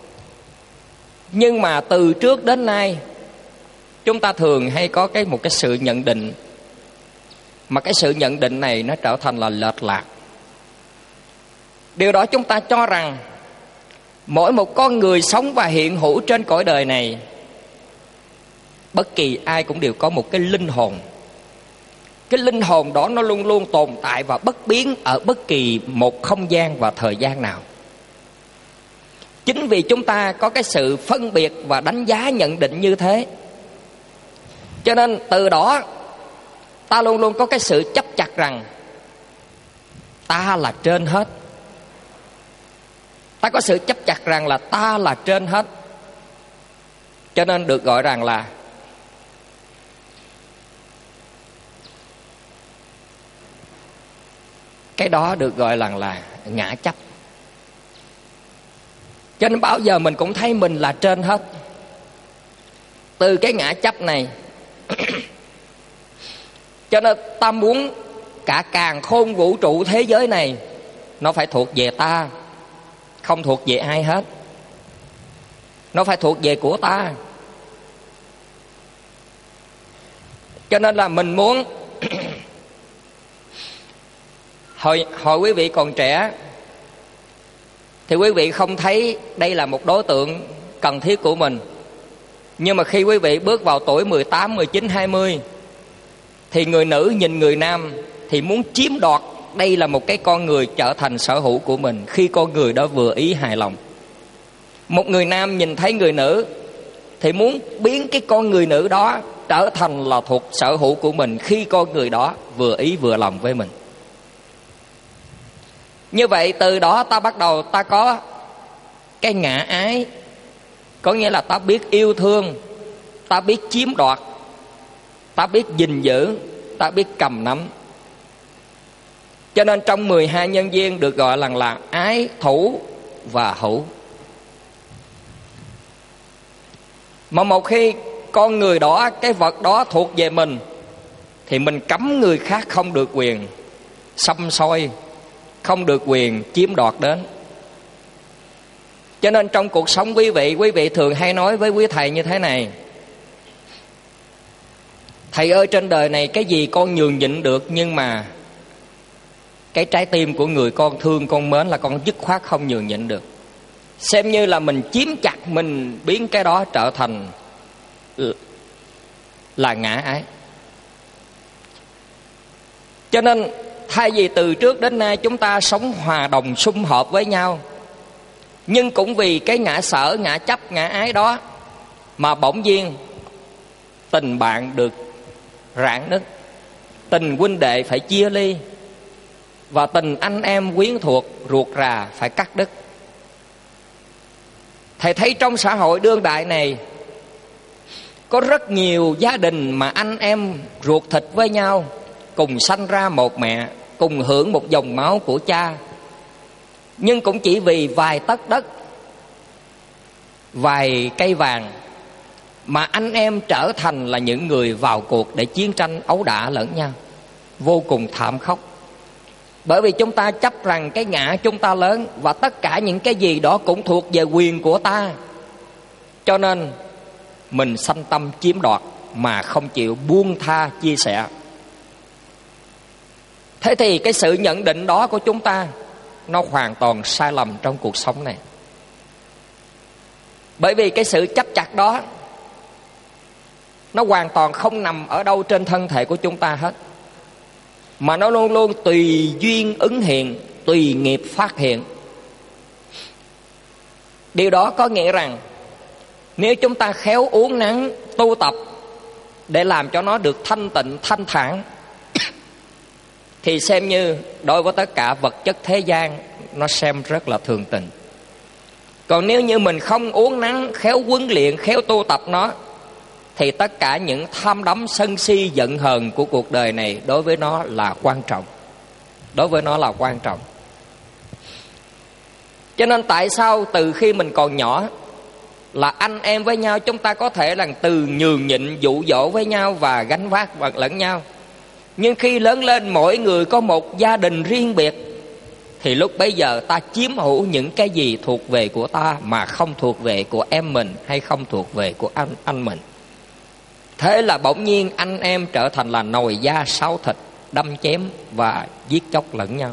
Nhưng mà từ trước đến nay chúng ta thường hay có cái một cái sự nhận định, mà cái sự nhận định này nó trở thành là lệch lạc. Điều đó chúng ta cho rằng mỗi một con người sống và hiện hữu trên cõi đời này, bất kỳ ai cũng đều có một cái linh hồn. Cái linh hồn đó nó luôn luôn tồn tại và bất biến ở bất kỳ một không gian và thời gian nào. Chính vì chúng ta có cái sự phân biệt và đánh giá nhận định như thế, cho nên từ đó ta luôn luôn có cái sự chấp chặt rằng ta là trên hết. Ta có sự chấp chặt rằng là ta là trên hết. Cho nên được gọi rằng là cái đó được gọi là, là ngã chấp. Cho nên bao giờ mình cũng thấy mình là trên hết. Từ cái ngã chấp này cho nên ta muốn cả càn khôn vũ trụ thế giới này nó phải thuộc về ta, không thuộc về ai hết. Nó phải thuộc về của ta. Cho nên là mình muốn Hồi, hồi quý vị còn trẻ thì quý vị không thấy đây là một đối tượng cần thiết của mình. Nhưng mà khi quý vị bước vào tuổi mười tám, mười chín, hai mươi thì người nữ nhìn người nam thì muốn chiếm đoạt đây là một cái con người trở thành sở hữu của mình khi con người đó vừa ý hài lòng. Một người nam nhìn thấy người nữ thì muốn biến cái con người nữ đó trở thành là thuộc sở hữu của mình khi con người đó vừa ý vừa lòng với mình. Như vậy từ đó ta bắt đầu ta có cái ngã ái, có nghĩa là ta biết yêu thương, ta biết chiếm đoạt, ta biết gìn giữ, ta biết cầm nắm. Cho nên trong mười hai nhân duyên được gọi là, là ái, thủ và hữu. Mà một khi con người đó, cái vật đó thuộc về mình, thì mình cấm người khác không được quyền xăm soi, không được quyền chiếm đoạt đến. Cho nên trong cuộc sống quý vị, quý vị thường hay nói với quý thầy như thế này: thầy ơi, trên đời này cái gì con nhường nhịn được, nhưng mà cái trái tim của người con thương con mến là con dứt khoát không nhường nhịn được. Xem như là mình chiếm chặt, mình biến cái đó trở thành là ngã ái. Cho nên thay vì từ trước đến nay chúng ta sống hòa đồng sum họp với nhau, nhưng cũng vì cái ngã sở, ngã chấp, ngã ái đó mà bỗng nhiên tình bạn được rạn nứt, tình huynh đệ phải chia ly, và tình anh em quyến thuộc ruột rà phải cắt đứt. Thầy thấy trong xã hội đương đại này có rất nhiều gia đình mà anh em ruột thịt với nhau, cùng sanh ra một mẹ, cùng hưởng một dòng máu của cha, nhưng cũng chỉ vì vài tấc đất, vài cây vàng mà anh em trở thành là những người vào cuộc để chiến tranh ấu đả lẫn nhau, vô cùng thảm khốc. Bởi vì chúng ta chấp rằng cái ngã chúng ta lớn, và tất cả những cái gì đó cũng thuộc về quyền của ta, cho nên mình sanh tâm chiếm đoạt mà không chịu buông tha chia sẻ. Thế thì cái sự nhận định đó của chúng ta nó hoàn toàn sai lầm trong cuộc sống này. Bởi vì cái sự chấp chặt đó nó hoàn toàn không nằm ở đâu trên thân thể của chúng ta hết, mà nó luôn luôn tùy duyên ứng hiện, tùy nghiệp phát hiện. Điều đó có nghĩa rằng nếu chúng ta khéo uốn nắn tu tập để làm cho nó được thanh tịnh, thanh thản, thì xem như đối với tất cả vật chất thế gian nó xem rất là thường tình. Còn nếu như mình không uốn nắn, khéo huấn luyện, khéo tu tập nó, thì tất cả những tham đắm, sân si, giận hờn của cuộc đời này đối với nó là quan trọng. Đối với nó là quan trọng. Cho nên tại sao từ khi mình còn nhỏ là anh em với nhau, chúng ta có thể là từ nhường nhịn, dụ dỗ với nhau và gánh vác vật lẫn nhau. Nhưng khi lớn lên mỗi người có một gia đình riêng biệt, thì lúc bấy giờ ta chiếm hữu những cái gì thuộc về của ta mà không thuộc về của em mình, hay không thuộc về của anh, anh mình. Thế là bỗng nhiên anh em trở thành là nồi da sáu thịt, đâm chém và giết chóc lẫn nhau.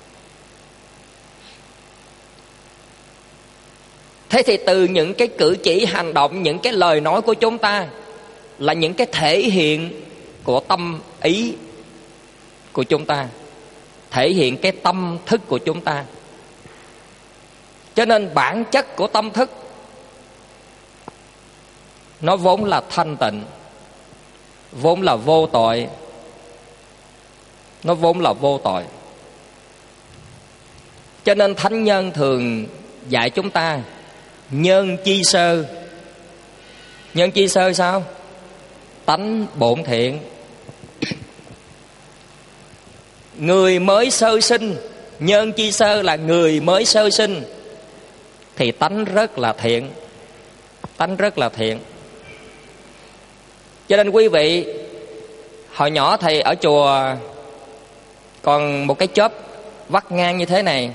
Thế thì từ những cái cử chỉ hành động, những cái lời nói của chúng ta là những cái thể hiện của tâm ý của chúng ta, thể hiện cái tâm thức của chúng ta. Cho nên bản chất của tâm thức nó vốn là thanh tịnh, vốn là vô tội. Nó vốn là vô tội. Cho nên thánh nhân thường dạy chúng ta nhân chi sơ. Nhân chi sơ sao? Tánh bổn thiện. Người mới sơ sinh, nhân chi sơ là người mới sơ sinh, thì tánh rất là thiện. Tánh rất là thiện. Cho nên quý vị, hồi nhỏ thầy ở chùa còn một cái chớp vắt ngang như thế này,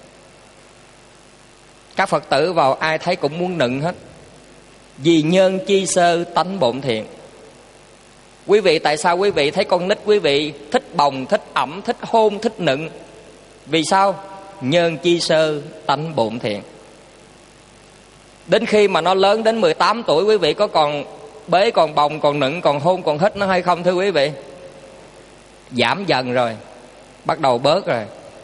các Phật tử vào ai thấy cũng muốn nựng hết. Vì nhân chi sơ tánh bổn thiện. Quý vị, tại sao quý vị thấy con nít quý vị thích bồng, thích ẩm, thích hôn, thích nựng? Vì sao? Nhân chi sơ tánh bổn thiện. Đến khi mà nó lớn đến mười tám tuổi, quý vị có còn bế, còn bồng, còn nựng, còn hôn, còn hít nó hay không thưa quý vị? Giảm dần rồi, bắt đầu bớt rồi.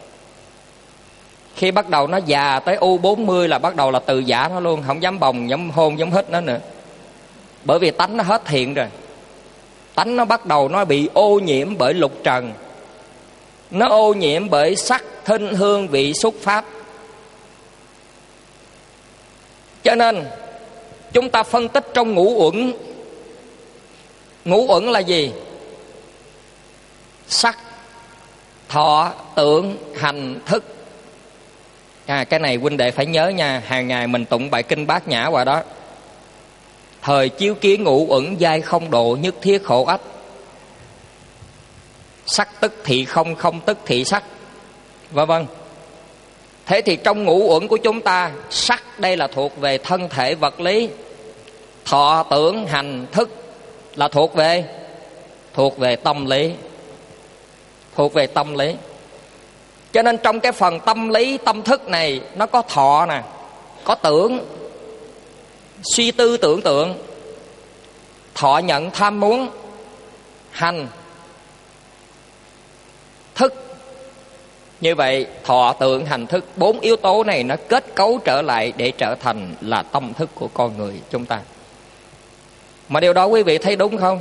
Khi bắt đầu nó già tới u bốn mươi là bắt đầu là từ giả nó luôn, không dám bồng, dám hôn, dám hít nó nữa. Bởi vì tánh nó hết thiện rồi. Tánh nó bắt đầu nó bị ô nhiễm bởi lục trần, nó ô nhiễm bởi sắc, thinh, hương, vị, xúc, pháp. Cho nên chúng ta phân tích trong ngũ uẩn. Ngũ uẩn là gì? sắc, thọ, tưởng, hành, thức. À, cái này huynh đệ phải nhớ nha. Hàng ngày mình tụng bài kinh Bát Nhã qua đó. Thời chiếu kiến ngũ uẩn giai không độ, nhất thiết khổ ách. Sắc tức thị không, không tức thị sắc, vân vân. Thế thì trong ngũ uẩn của chúng ta, sắc đây là thuộc về thân thể vật lý, thọ, tưởng, hành, thức là thuộc về thuộc về tâm lý, thuộc về tâm lý. Cho nên trong cái phần tâm lý, tâm thức này nó có thọ nè, có tưởng, suy tư tưởng tượng, thọ nhận tham muốn, hành, thức. Như vậy thọ, tưởng, hành, thức, bốn yếu tố này nó kết cấu trở lại để trở thành là tâm thức của con người chúng ta. Mà điều đó quý vị thấy đúng không?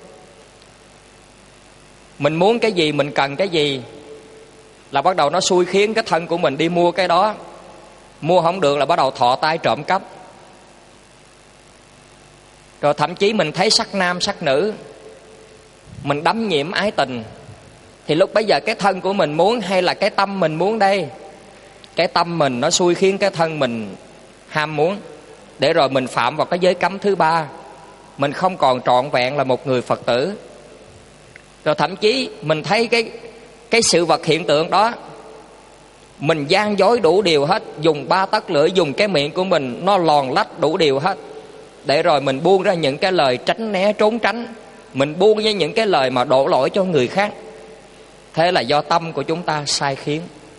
Mình muốn cái gì, mình cần cái gì là bắt đầu nó xui khiến cái thân của mình đi mua cái đó. Mua không được là bắt đầu thọ tay trộm cắp. Rồi thậm chí mình thấy sắc nam sắc nữ, mình đắm nhiễm ái tình, thì lúc bây giờ cái thân của mình muốn hay là cái tâm mình muốn đây? Cái tâm mình nó xui khiến cái thân mình ham muốn, để rồi mình phạm vào cái giới cấm thứ ba. Mình không còn trọn vẹn là một người Phật tử. Rồi thậm chí mình thấy cái, cái sự vật hiện tượng đó, mình gian dối đủ điều hết, dùng ba tấc lưỡi, dùng cái miệng của mình nó lòn lách đủ điều hết, để rồi mình buông ra những cái lời tránh né trốn tránh, mình buông ra những cái lời mà đổ lỗi cho người khác. Thế là do tâm của chúng ta sai khiến.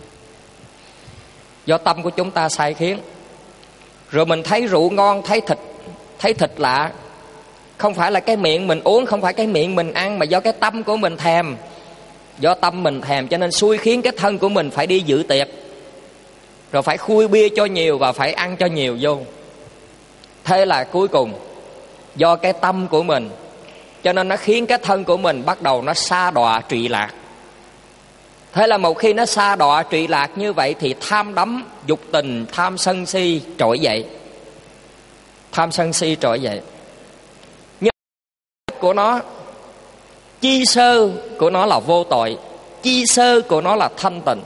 Do tâm của chúng ta sai khiến. Rồi mình thấy rượu ngon, thấy thịt, thấy thịt lạ, không phải là cái miệng mình uống, không phải cái miệng mình ăn, mà do cái tâm của mình thèm. Do tâm mình thèm cho nên xui khiến cái thân của mình phải đi dự tiệc, rồi phải khui bia cho nhiều và phải ăn cho nhiều vô. Thế là cuối cùng do cái tâm của mình, cho nên nó khiến cái thân của mình bắt đầu nó sa đọa trụy lạc. Thế là một khi nó sa đọa trụy lạc như vậy thì tham đắm, dục tình, tham sân si trỗi dậy. Tham sân si trỗi dậy. Nhưng của nó, chi sơ của nó là vô tội, chi sơ của nó là thanh tịnh.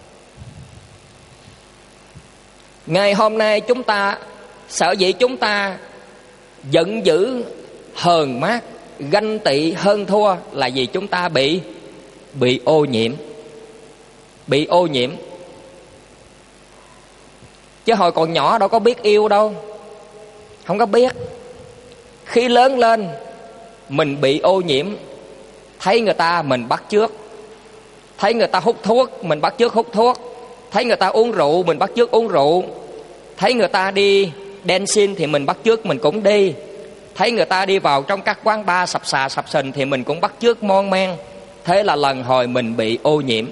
Ngày hôm nay chúng ta, sở dĩ chúng ta giận dữ, hờn mát, ganh tị, hơn thua là vì chúng ta bị bị ô nhiễm. Bị ô nhiễm. Chứ hồi còn nhỏ đâu có biết yêu đâu, không có biết. Khi lớn lên mình bị ô nhiễm. Thấy người ta mình bắt chước, thấy người ta hút thuốc mình bắt chước hút thuốc, thấy người ta uống rượu mình bắt chước uống rượu, thấy người ta đi dancing thì mình bắt chước mình cũng đi, thấy người ta đi vào trong các quán bar sập xà sập sình thì mình cũng bắt chước mon men. Thế là lần hồi mình bị ô nhiễm.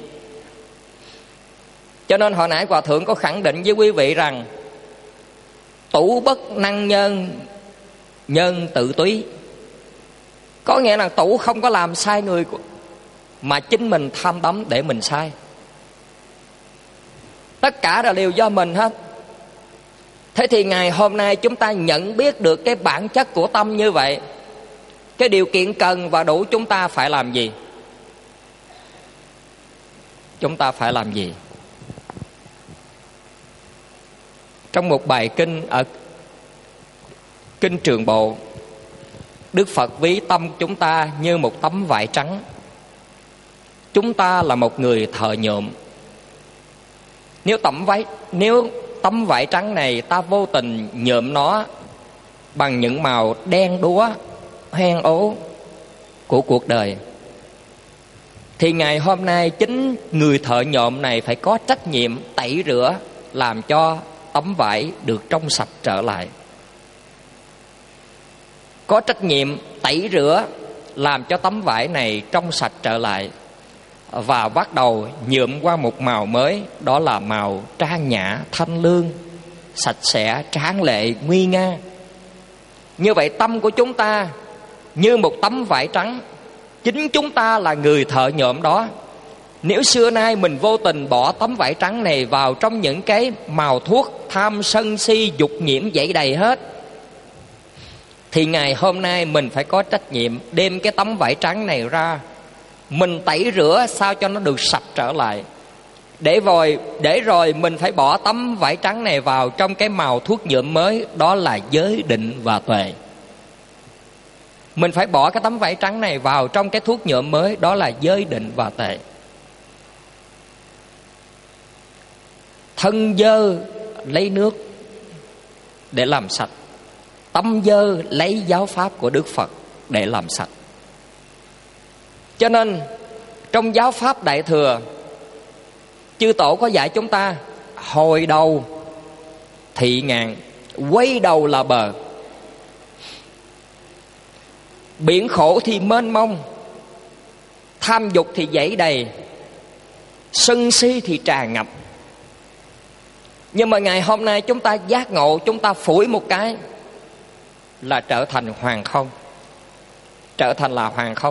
Cho nên hồi nãy Hòa Thượng có khẳng định với quý vị rằng tủ bất năng nhân, nhân tự túy. Có nghĩa là tủ không có làm sai người, mà chính mình tham đắm để mình sai. Tất cả là đều do mình hết. Thế thì ngày hôm nay chúng ta nhận biết được cái bản chất của tâm như vậy, cái điều kiện cần và đủ chúng ta phải làm gì? Chúng ta phải làm gì? Trong một bài kinh ở Kinh Trường Bộ, Đức Phật ví tâm chúng ta như một tấm vải trắng. Chúng ta là một người thợ nhuộm. Nếu tấm vải, nếu tấm vải trắng này ta vô tình nhuộm nó bằng những màu đen đúa, hoen ố của cuộc đời, thì ngày hôm nay chính người thợ nhuộm này phải có trách nhiệm tẩy rửa, làm cho tấm vải được trong sạch trở lại. Có trách nhiệm tẩy rửa, làm cho tấm vải này trong sạch trở lại, và bắt đầu nhuộm qua một màu mới, đó là màu trang nhã, thanh lương, sạch sẽ, tráng lệ, nguy nga. Như vậy tâm của chúng ta như một tấm vải trắng, chính chúng ta là người thợ nhuộm đó. Nếu xưa nay mình vô tình bỏ tấm vải trắng này vào trong những cái màu thuốc tham sân si dục nhiễm dậy đầy hết, thì ngày hôm nay mình phải có trách nhiệm đem cái tấm vải trắng này ra mình tẩy rửa sao cho nó được sạch trở lại. Để rồi, để rồi mình phải bỏ tấm vải trắng này vào trong cái màu thuốc nhuộm mới, đó là giới định và tuệ. Mình phải bỏ cái tấm vải trắng này vào trong cái thuốc nhuộm mới, đó là giới định và tuệ. Thân dơ lấy nước để làm sạch, tâm dơ lấy giáo pháp của Đức Phật để làm sạch. Cho nên trong giáo pháp Đại Thừa, chư tổ có dạy chúng ta hồi đầu thị ngạn, quay đầu là bờ. Biển khổ thì mênh mông, tham dục thì dẫy đầy, sân si thì tràn ngập. Nhưng mà ngày hôm nay chúng ta giác ngộ, chúng ta phủi một cái là trở thành hoàng không. Trở thành là hoàng không.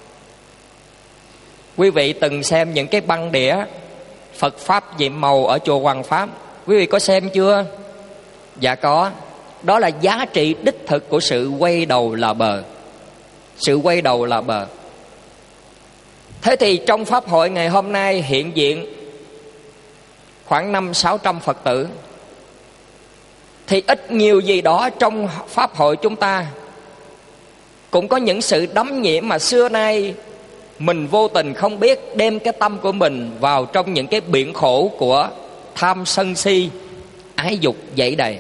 Quý vị từng xem những cái băng đĩa Phật Pháp nhiệm màu ở chùa Hoàng Pháp, quý vị có xem chưa? Dạ có. Đó là giá trị đích thực của sự quay đầu là bờ. Sự quay đầu là bờ. Thế thì trong Pháp hội ngày hôm nay hiện diện khoảng năm sáu trăm Phật tử, thì ít nhiều gì đó trong Pháp hội chúng ta cũng có những sự đắm nhiễm mà xưa nay mình vô tình không biết, đem cái tâm của mình vào trong những cái biển khổ của tham sân si, ái dục dẫy đầy.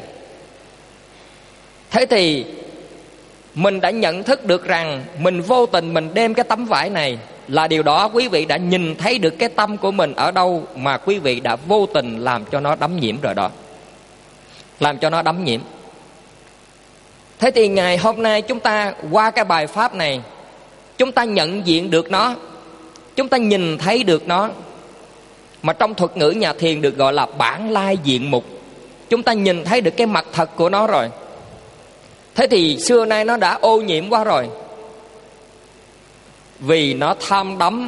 Thế thì mình đã nhận thức được rằng mình vô tình mình đem cái tấm vải này, là điều đó quý vị đã nhìn thấy được cái tâm của mình ở đâu mà quý vị đã vô tình làm cho nó đắm nhiễm rồi đó. Làm cho nó đắm nhiễm. Thế thì ngày hôm nay chúng ta qua cái bài pháp này, chúng ta nhận diện được nó, chúng ta nhìn thấy được nó, mà trong thuật ngữ nhà thiền được gọi là bản lai diện mục. Chúng ta nhìn thấy được cái mặt thật của nó rồi. Thế thì xưa nay nó đã ô nhiễm quá rồi, vì nó tham đắm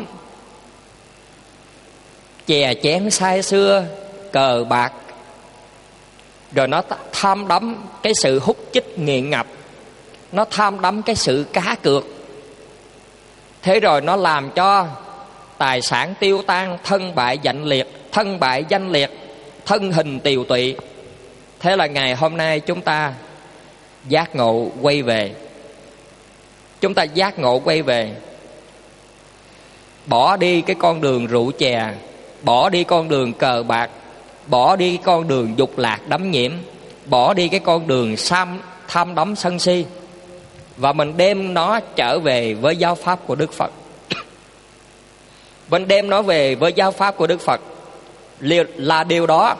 chè chén sai xưa, cờ bạc, rồi nó tham đắm cái sự hút chích nghiện ngập, nó tham đắm cái sự cá cược. Thế rồi nó làm cho tài sản tiêu tan, thân bại danh liệt, thân bại danh liệt, thân hình tiều tụy. Thế là ngày hôm nay chúng ta giác ngộ quay về. Chúng ta giác ngộ quay về, bỏ đi cái con đường rượu chè, bỏ đi con đường cờ bạc, bỏ đi con đường dục lạc đắm nhiễm, bỏ đi cái con đường tham, tham đắm sân si, và mình đem nó trở về với giáo pháp của Đức Phật. Mình đem nó về với giáo pháp của Đức Phật là điều đó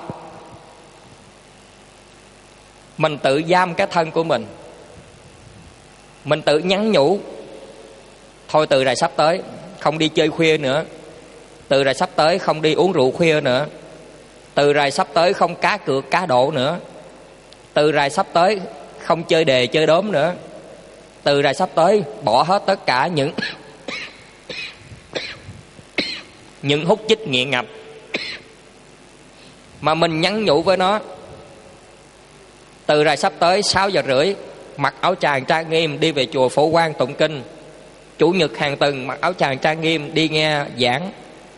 mình tự giam cái thân của mình. Mình tự nhắn nhủ, thôi từ rồi sắp tới không đi chơi khuya nữa, từ rồi sắp tới không đi uống rượu khuya nữa, từ rồi sắp tới không cá cược cá độ nữa, từ rồi sắp tới không chơi đề chơi đốm nữa, từ rồi sắp tới bỏ hết tất cả những những hút chích nghiện ngập. Mà mình nhắn nhủ với nó, từ rồi sắp tới sáu giờ rưỡi mặc áo tràng trang nghiêm đi về chùa Phổ Quang tụng kinh, chủ nhật hàng tuần mặc áo tràng trang nghiêm đi nghe giảng,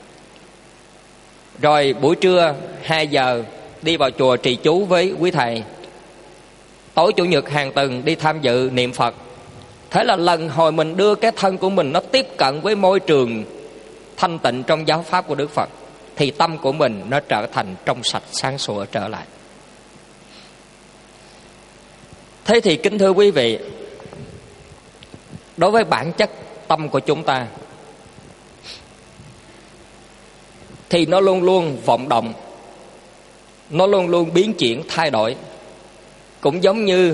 rồi buổi trưa hai giờ đi vào chùa trì chú với quý thầy, tối chủ nhật hàng tuần đi tham dự niệm Phật. Thế là lần hồi mình đưa cái thân của mình nó tiếp cận với môi trường thanh tịnh trong giáo pháp của Đức Phật, thì tâm của mình nó trở thành trong sạch sáng sủa trở lại. Thế thì kính thưa quý vị, đối với bản chất tâm của chúng ta thì nó luôn luôn vọng động, nó luôn luôn biến chuyển thay đổi, cũng giống như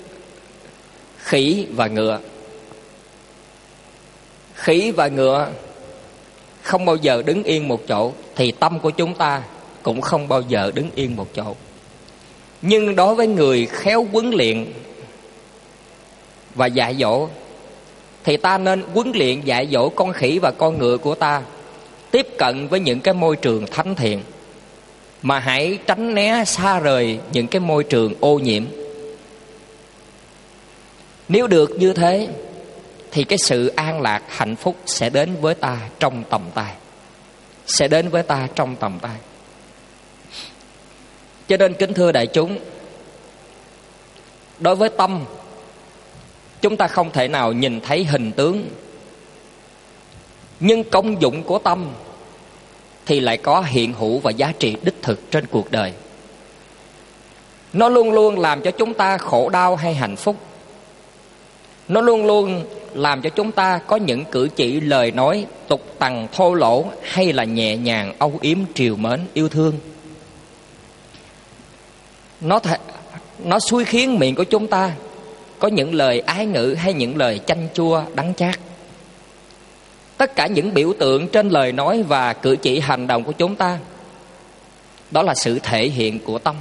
khỉ và ngựa. Khỉ và ngựa không bao giờ đứng yên một chỗ, thì tâm của chúng ta cũng không bao giờ đứng yên một chỗ. Nhưng đối với người khéo huấn luyện và dạy dỗ, thì ta nên huấn luyện dạy dỗ con khỉ và con ngựa của ta tiếp cận với những cái môi trường thánh thiện, mà hãy tránh né xa rời những cái môi trường ô nhiễm. Nếu được như thế thì cái sự an lạc hạnh phúc sẽ đến với ta trong tầm tay. Sẽ đến với ta trong tầm tay. Cho nên kính thưa đại chúng, đối với tâm, chúng ta không thể nào nhìn thấy hình tướng, nhưng công dụng của tâm thì lại có hiện hữu và giá trị đích thực trên cuộc đời. Nó luôn luôn làm cho chúng ta khổ đau hay hạnh phúc. Nó luôn luôn làm cho chúng ta có những cử chỉ lời nói tục tằn thô lỗ hay là nhẹ nhàng âu yếm trìu mến yêu thương. Nó th- nó xui khiến miệng của chúng ta có những lời ái ngữ hay những lời chanh chua đắng chát. Tất cả những biểu tượng trên lời nói và cử chỉ hành động của chúng ta, đó là sự thể hiện của tâm.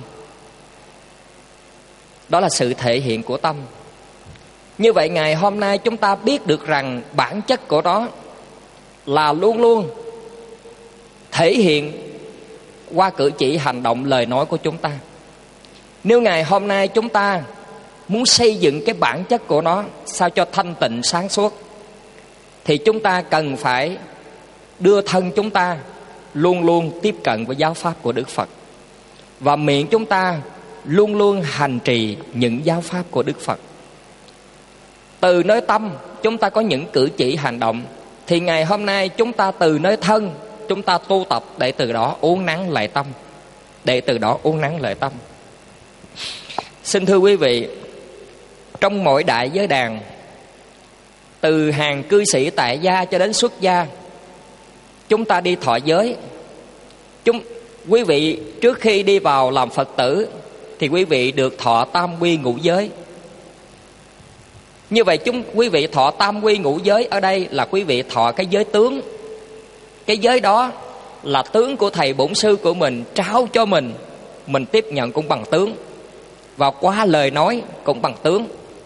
Đó là sự thể hiện của tâm. Như vậy ngày hôm nay chúng ta biết được rằng bản chất của nó là luôn luôn thể hiện qua cử chỉ hành động lời nói của chúng ta. Nếu ngày hôm nay chúng ta muốn xây dựng cái bản chất của nó sao cho thanh tịnh sáng suốt, thì chúng ta cần phải đưa thân chúng ta luôn luôn tiếp cận với giáo pháp của Đức Phật, và miệng chúng ta luôn luôn hành trì những giáo pháp của Đức Phật. Từ nơi tâm chúng ta có những cử chỉ hành động, thì ngày hôm nay chúng ta từ nơi thân chúng ta tu tập để từ đó uốn nắn lại tâm, để từ đó uốn nắn lại tâm. Xin thưa quý vị, trong mỗi đại giới đàn, từ hàng cư sĩ tại gia cho đến xuất gia, chúng ta đi thọ giới. Chúng quý vị trước khi đi vào làm Phật tử thì quý vị được thọ tam quy ngũ giới. Như vậy chúng quý vị thọ tam quy ngũ giới ở đây là quý vị thọ cái giới tướng. Cái giới đó là tướng của thầy bổn sư của mình trao cho mình, mình tiếp nhận cũng bằng tướng, và qua lời nói cũng bằng tướng.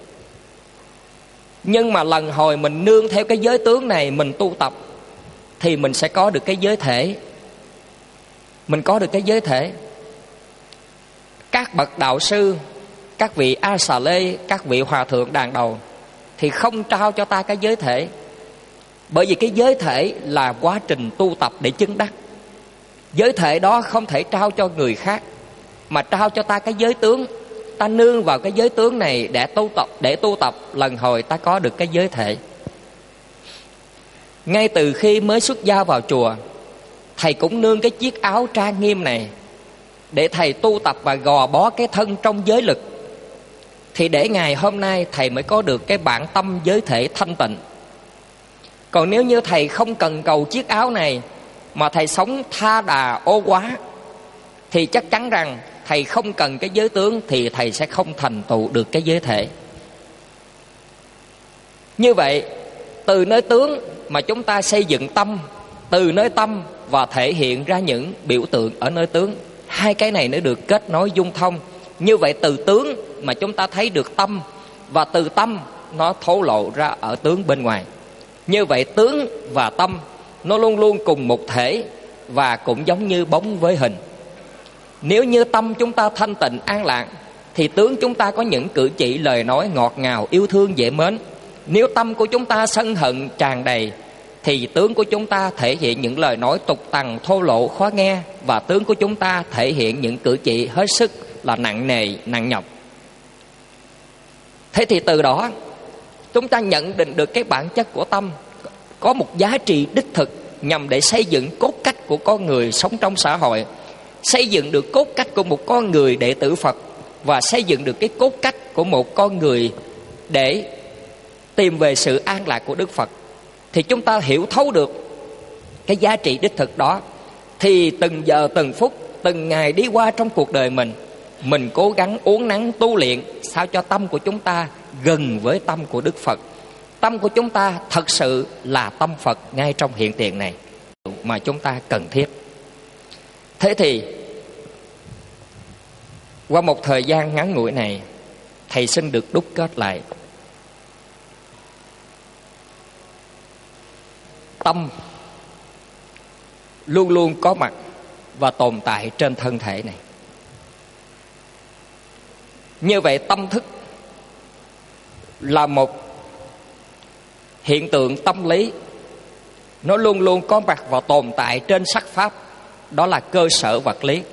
Nhưng mà lần hồi mình nương theo cái giới tướng này mình tu tập, thì mình sẽ có được cái giới thể. Mình có được cái giới thể. Các bậc đạo sư, các vị A Xà Lê, các vị hòa thượng đàn đầu thì không trao cho ta cái giới thể. Bởi vì cái giới thể là quá trình tu tập để chứng đắc. Giới thể đó không thể trao cho người khác, mà trao cho ta cái giới tướng. Ta nương vào cái giới tướng này để tu tập, để tu tập lần hồi ta có được cái giới thể. Ngay từ khi mới xuất gia vào chùa, thầy cũng nương cái chiếc áo trang nghiêm này để thầy tu tập và gò bó cái thân trong giới lực. Thì để ngày hôm nay thầy mới có được cái bản tâm giới thể thanh tịnh. Còn nếu như thầy không cần cầu chiếc áo này mà thầy sống tha đà ô quá, thì chắc chắn rằng thầy không cần cái giới tướng thì thầy sẽ không thành tựu được cái giới thể. Như vậy, từ nơi tướng mà chúng ta xây dựng tâm, từ nơi tâm và thể hiện ra những biểu tượng ở nơi tướng. Hai cái này nó được kết nối dung thông. Như vậy từ tướng mà chúng ta thấy được tâm, và từ tâm nó thổ lộ ra ở tướng bên ngoài. Như vậy tướng và tâm nó luôn luôn cùng một thể, và cũng giống như bóng với hình. Nếu như tâm chúng ta thanh tịnh an lạc, thì tướng chúng ta có những cử chỉ lời nói ngọt ngào yêu thương dễ mến. Nếu tâm của chúng ta sân hận tràn đầy, thì tướng của chúng ta thể hiện những lời nói tục tằn thô lỗ khó nghe, và tướng của chúng ta thể hiện những cử chỉ hết sức là nặng nề nặng nhọc. Thế thì từ đó chúng ta nhận định được cái bản chất của tâm có một giá trị đích thực, nhằm để xây dựng cốt cách của con người sống trong xã hội, xây dựng được cốt cách của một con người đệ tử Phật, và xây dựng được cái cốt cách của một con người để tìm về sự an lạc của Đức Phật. Thì chúng ta hiểu thấu được cái giá trị đích thực đó, thì từng giờ từng phút từng ngày đi qua trong cuộc đời mình, mình cố gắng uốn nắn tu luyện sao cho tâm của chúng ta gần với tâm của Đức Phật. Tâm của chúng ta thật sự là tâm Phật ngay trong hiện tiền này mà chúng ta cần thiết. Thế thì qua một thời gian ngắn ngủi này, thầy xin được đúc kết lại. Tâm luôn luôn có mặt và tồn tại trên thân thể này. Như vậy tâm thức là một hiện tượng tâm lý nó luôn luôn có mặt và tồn tại trên sắc pháp, đó là cơ sở vật lý.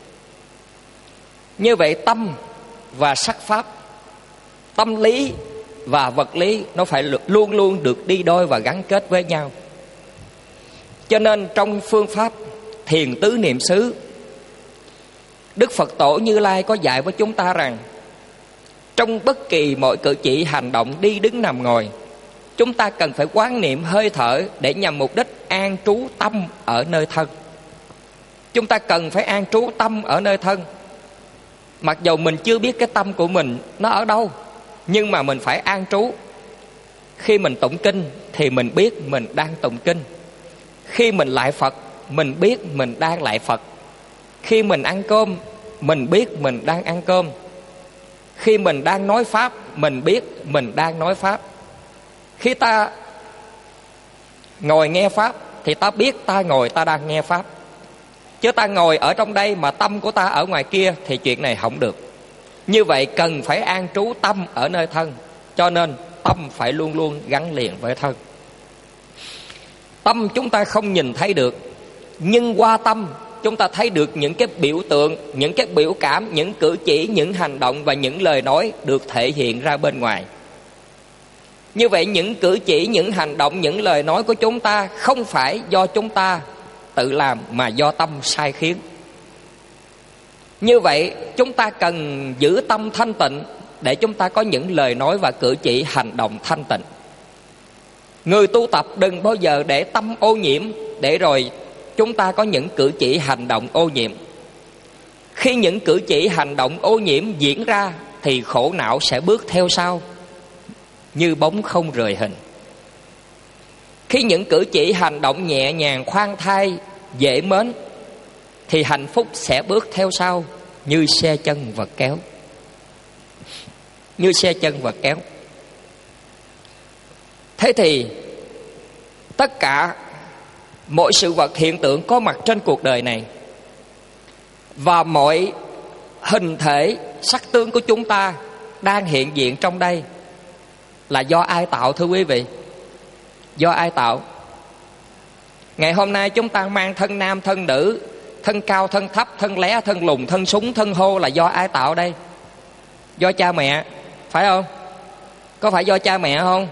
Như vậy tâm và sắc pháp, tâm lý và vật lý nó phải luôn luôn được đi đôi và gắn kết với nhau. Cho nên trong phương pháp thiền tứ niệm xứ, Đức Phật Tổ Như Lai có dạy với chúng ta rằng trong bất kỳ mọi cử chỉ hành động đi đứng nằm ngồi, chúng ta cần phải quán niệm hơi thở để nhằm mục đích an trú tâm ở nơi thân. Chúng ta cần phải an trú tâm ở nơi thân. Mặc dù mình chưa biết cái tâm của mình nó ở đâu, nhưng mà mình phải an trú. Khi mình tụng kinh thì mình biết mình đang tụng kinh. Khi mình lạy Phật, mình biết mình đang lạy Phật. Khi mình ăn cơm, mình biết mình đang ăn cơm. Khi mình đang nói Pháp, mình biết mình đang nói Pháp. Khi ta ngồi nghe Pháp thì ta biết ta ngồi ta đang nghe Pháp. Chứ ta ngồi ở trong đây mà tâm của ta ở ngoài kia thì chuyện này không được. Như vậy cần phải an trú tâm ở nơi thân. Cho nên tâm phải luôn luôn gắn liền với thân. Tâm chúng ta không nhìn thấy được, nhưng qua tâm chúng ta thấy được những cái biểu tượng, những cái biểu cảm, những cử chỉ, những hành động và những lời nói được thể hiện ra bên ngoài. Như vậy những cử chỉ, những hành động, những lời nói của chúng ta không phải do chúng ta tự làm mà do tâm sai khiến. Như vậy chúng ta cần giữ tâm thanh tịnh để chúng ta có những lời nói và cử chỉ hành động thanh tịnh. Người tu tập đừng bao giờ để tâm ô nhiễm, để rồi chúng ta có những cử chỉ hành động ô nhiễm. Khi những cử chỉ hành động ô nhiễm diễn ra thì khổ não sẽ bước theo sau như bóng không rời hình. Khi những cử chỉ hành động nhẹ nhàng, khoan thai, dễ mến thì hạnh phúc sẽ bước theo sau như xe chân vật kéo. Như xe chân vật kéo. Thế thì tất cả mọi sự vật hiện tượng có mặt trên cuộc đời này và mọi hình thể sắc tướng của chúng ta đang hiện diện trong đây là do ai tạo thưa quý vị? Do ai tạo? Ngày hôm nay chúng ta mang thân nam, thân nữ, thân cao, thân thấp, thân lé, thân lùn, thân súng, thân hô là do ai tạo đây? Do cha mẹ, phải không? Có phải do cha mẹ không?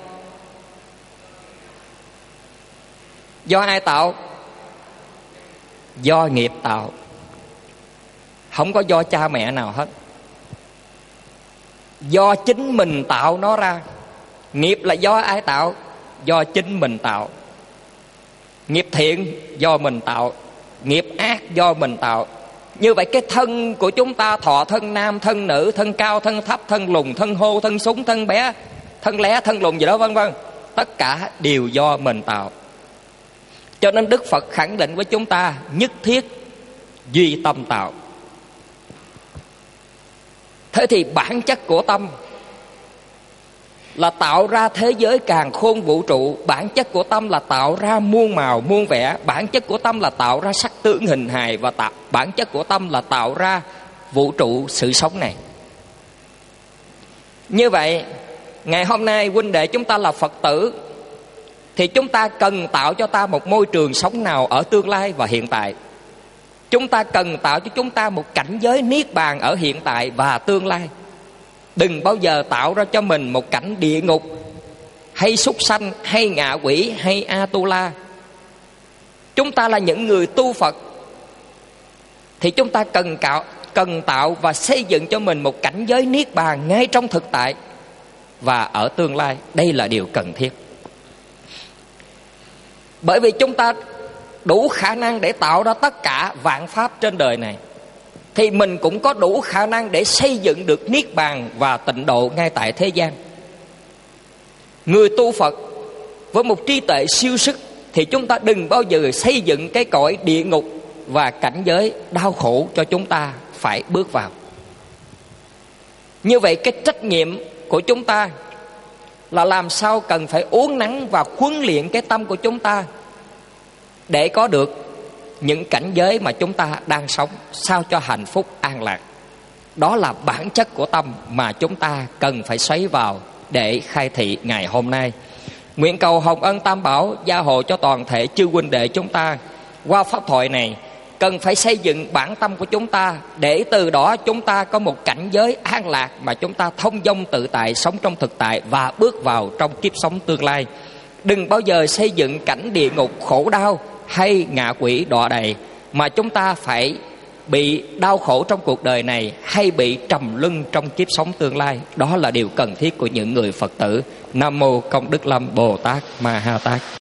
Do ai tạo? Do nghiệp tạo. Không có do cha mẹ nào hết. Do chính mình tạo nó ra. Nghiệp là do ai tạo? Do chính mình tạo. Nghiệp thiện do mình tạo, nghiệp ác do mình tạo. Như vậy cái thân của chúng ta, thọ thân nam, thân nữ, thân cao, thân thấp, thân lùn, thân hô, thân súng, thân bé, thân lé, thân lùn gì đó vân vân, tất cả đều do mình tạo. Cho nên Đức Phật khẳng định với chúng ta nhất thiết duy tâm tạo. Thế thì bản chất của tâm là tạo ra thế giới càn khôn vũ trụ. Bản chất của tâm là tạo ra muôn màu muôn vẻ. Bản chất của tâm là tạo ra sắc tướng hình hài. Và tạo, bản chất của tâm là tạo ra vũ trụ sự sống này. Như vậy ngày hôm nay huynh đệ chúng ta là Phật tử thì chúng ta cần tạo cho ta một môi trường sống nào ở tương lai và hiện tại. Chúng ta cần tạo cho chúng ta một cảnh giới niết bàn ở hiện tại và tương lai. Đừng bao giờ tạo ra cho mình một cảnh địa ngục, hay súc sanh, hay ngạ quỷ, hay Atula. Chúng ta là những người tu Phật thì chúng ta cần tạo, cần tạo và xây dựng cho mình một cảnh giới niết bàn ngay trong thực tại và ở tương lai. Đây là điều cần thiết. Bởi vì chúng ta đủ khả năng để tạo ra tất cả vạn pháp trên đời này, thì mình cũng có đủ khả năng để xây dựng được niết bàn và tịnh độ ngay tại thế gian. Người tu Phật với một trí tuệ siêu sức thì chúng ta đừng bao giờ xây dựng cái cõi địa ngục và cảnh giới đau khổ cho chúng ta phải bước vào. Như vậy cái trách nhiệm của chúng ta là làm sao cần phải uốn nắn và huấn luyện cái tâm của chúng ta để có được những cảnh giới mà chúng ta đang sống sao cho hạnh phúc an lạc. Đó là bản chất của tâm mà chúng ta cần phải xoáy vào để khai thị ngày hôm nay. Nguyện cầu hồng ân Tam Bảo gia hộ cho toàn thể chư huynh đệ chúng ta. Qua pháp thoại này cần phải xây dựng bản tâm của chúng ta, để từ đó chúng ta có một cảnh giới an lạc mà chúng ta thông dong tự tại, sống trong thực tại và bước vào trong kiếp sống tương lai. Đừng bao giờ xây dựng cảnh địa ngục khổ đau hay ngạ quỷ đọa đầy, mà chúng ta phải bị đau khổ trong cuộc đời này hay bị trầm luân trong kiếp sống tương lai. Đó là điều cần thiết của những người Phật tử. Nam mô Công Đức Lâm Bồ Tát Ma Ha Tát.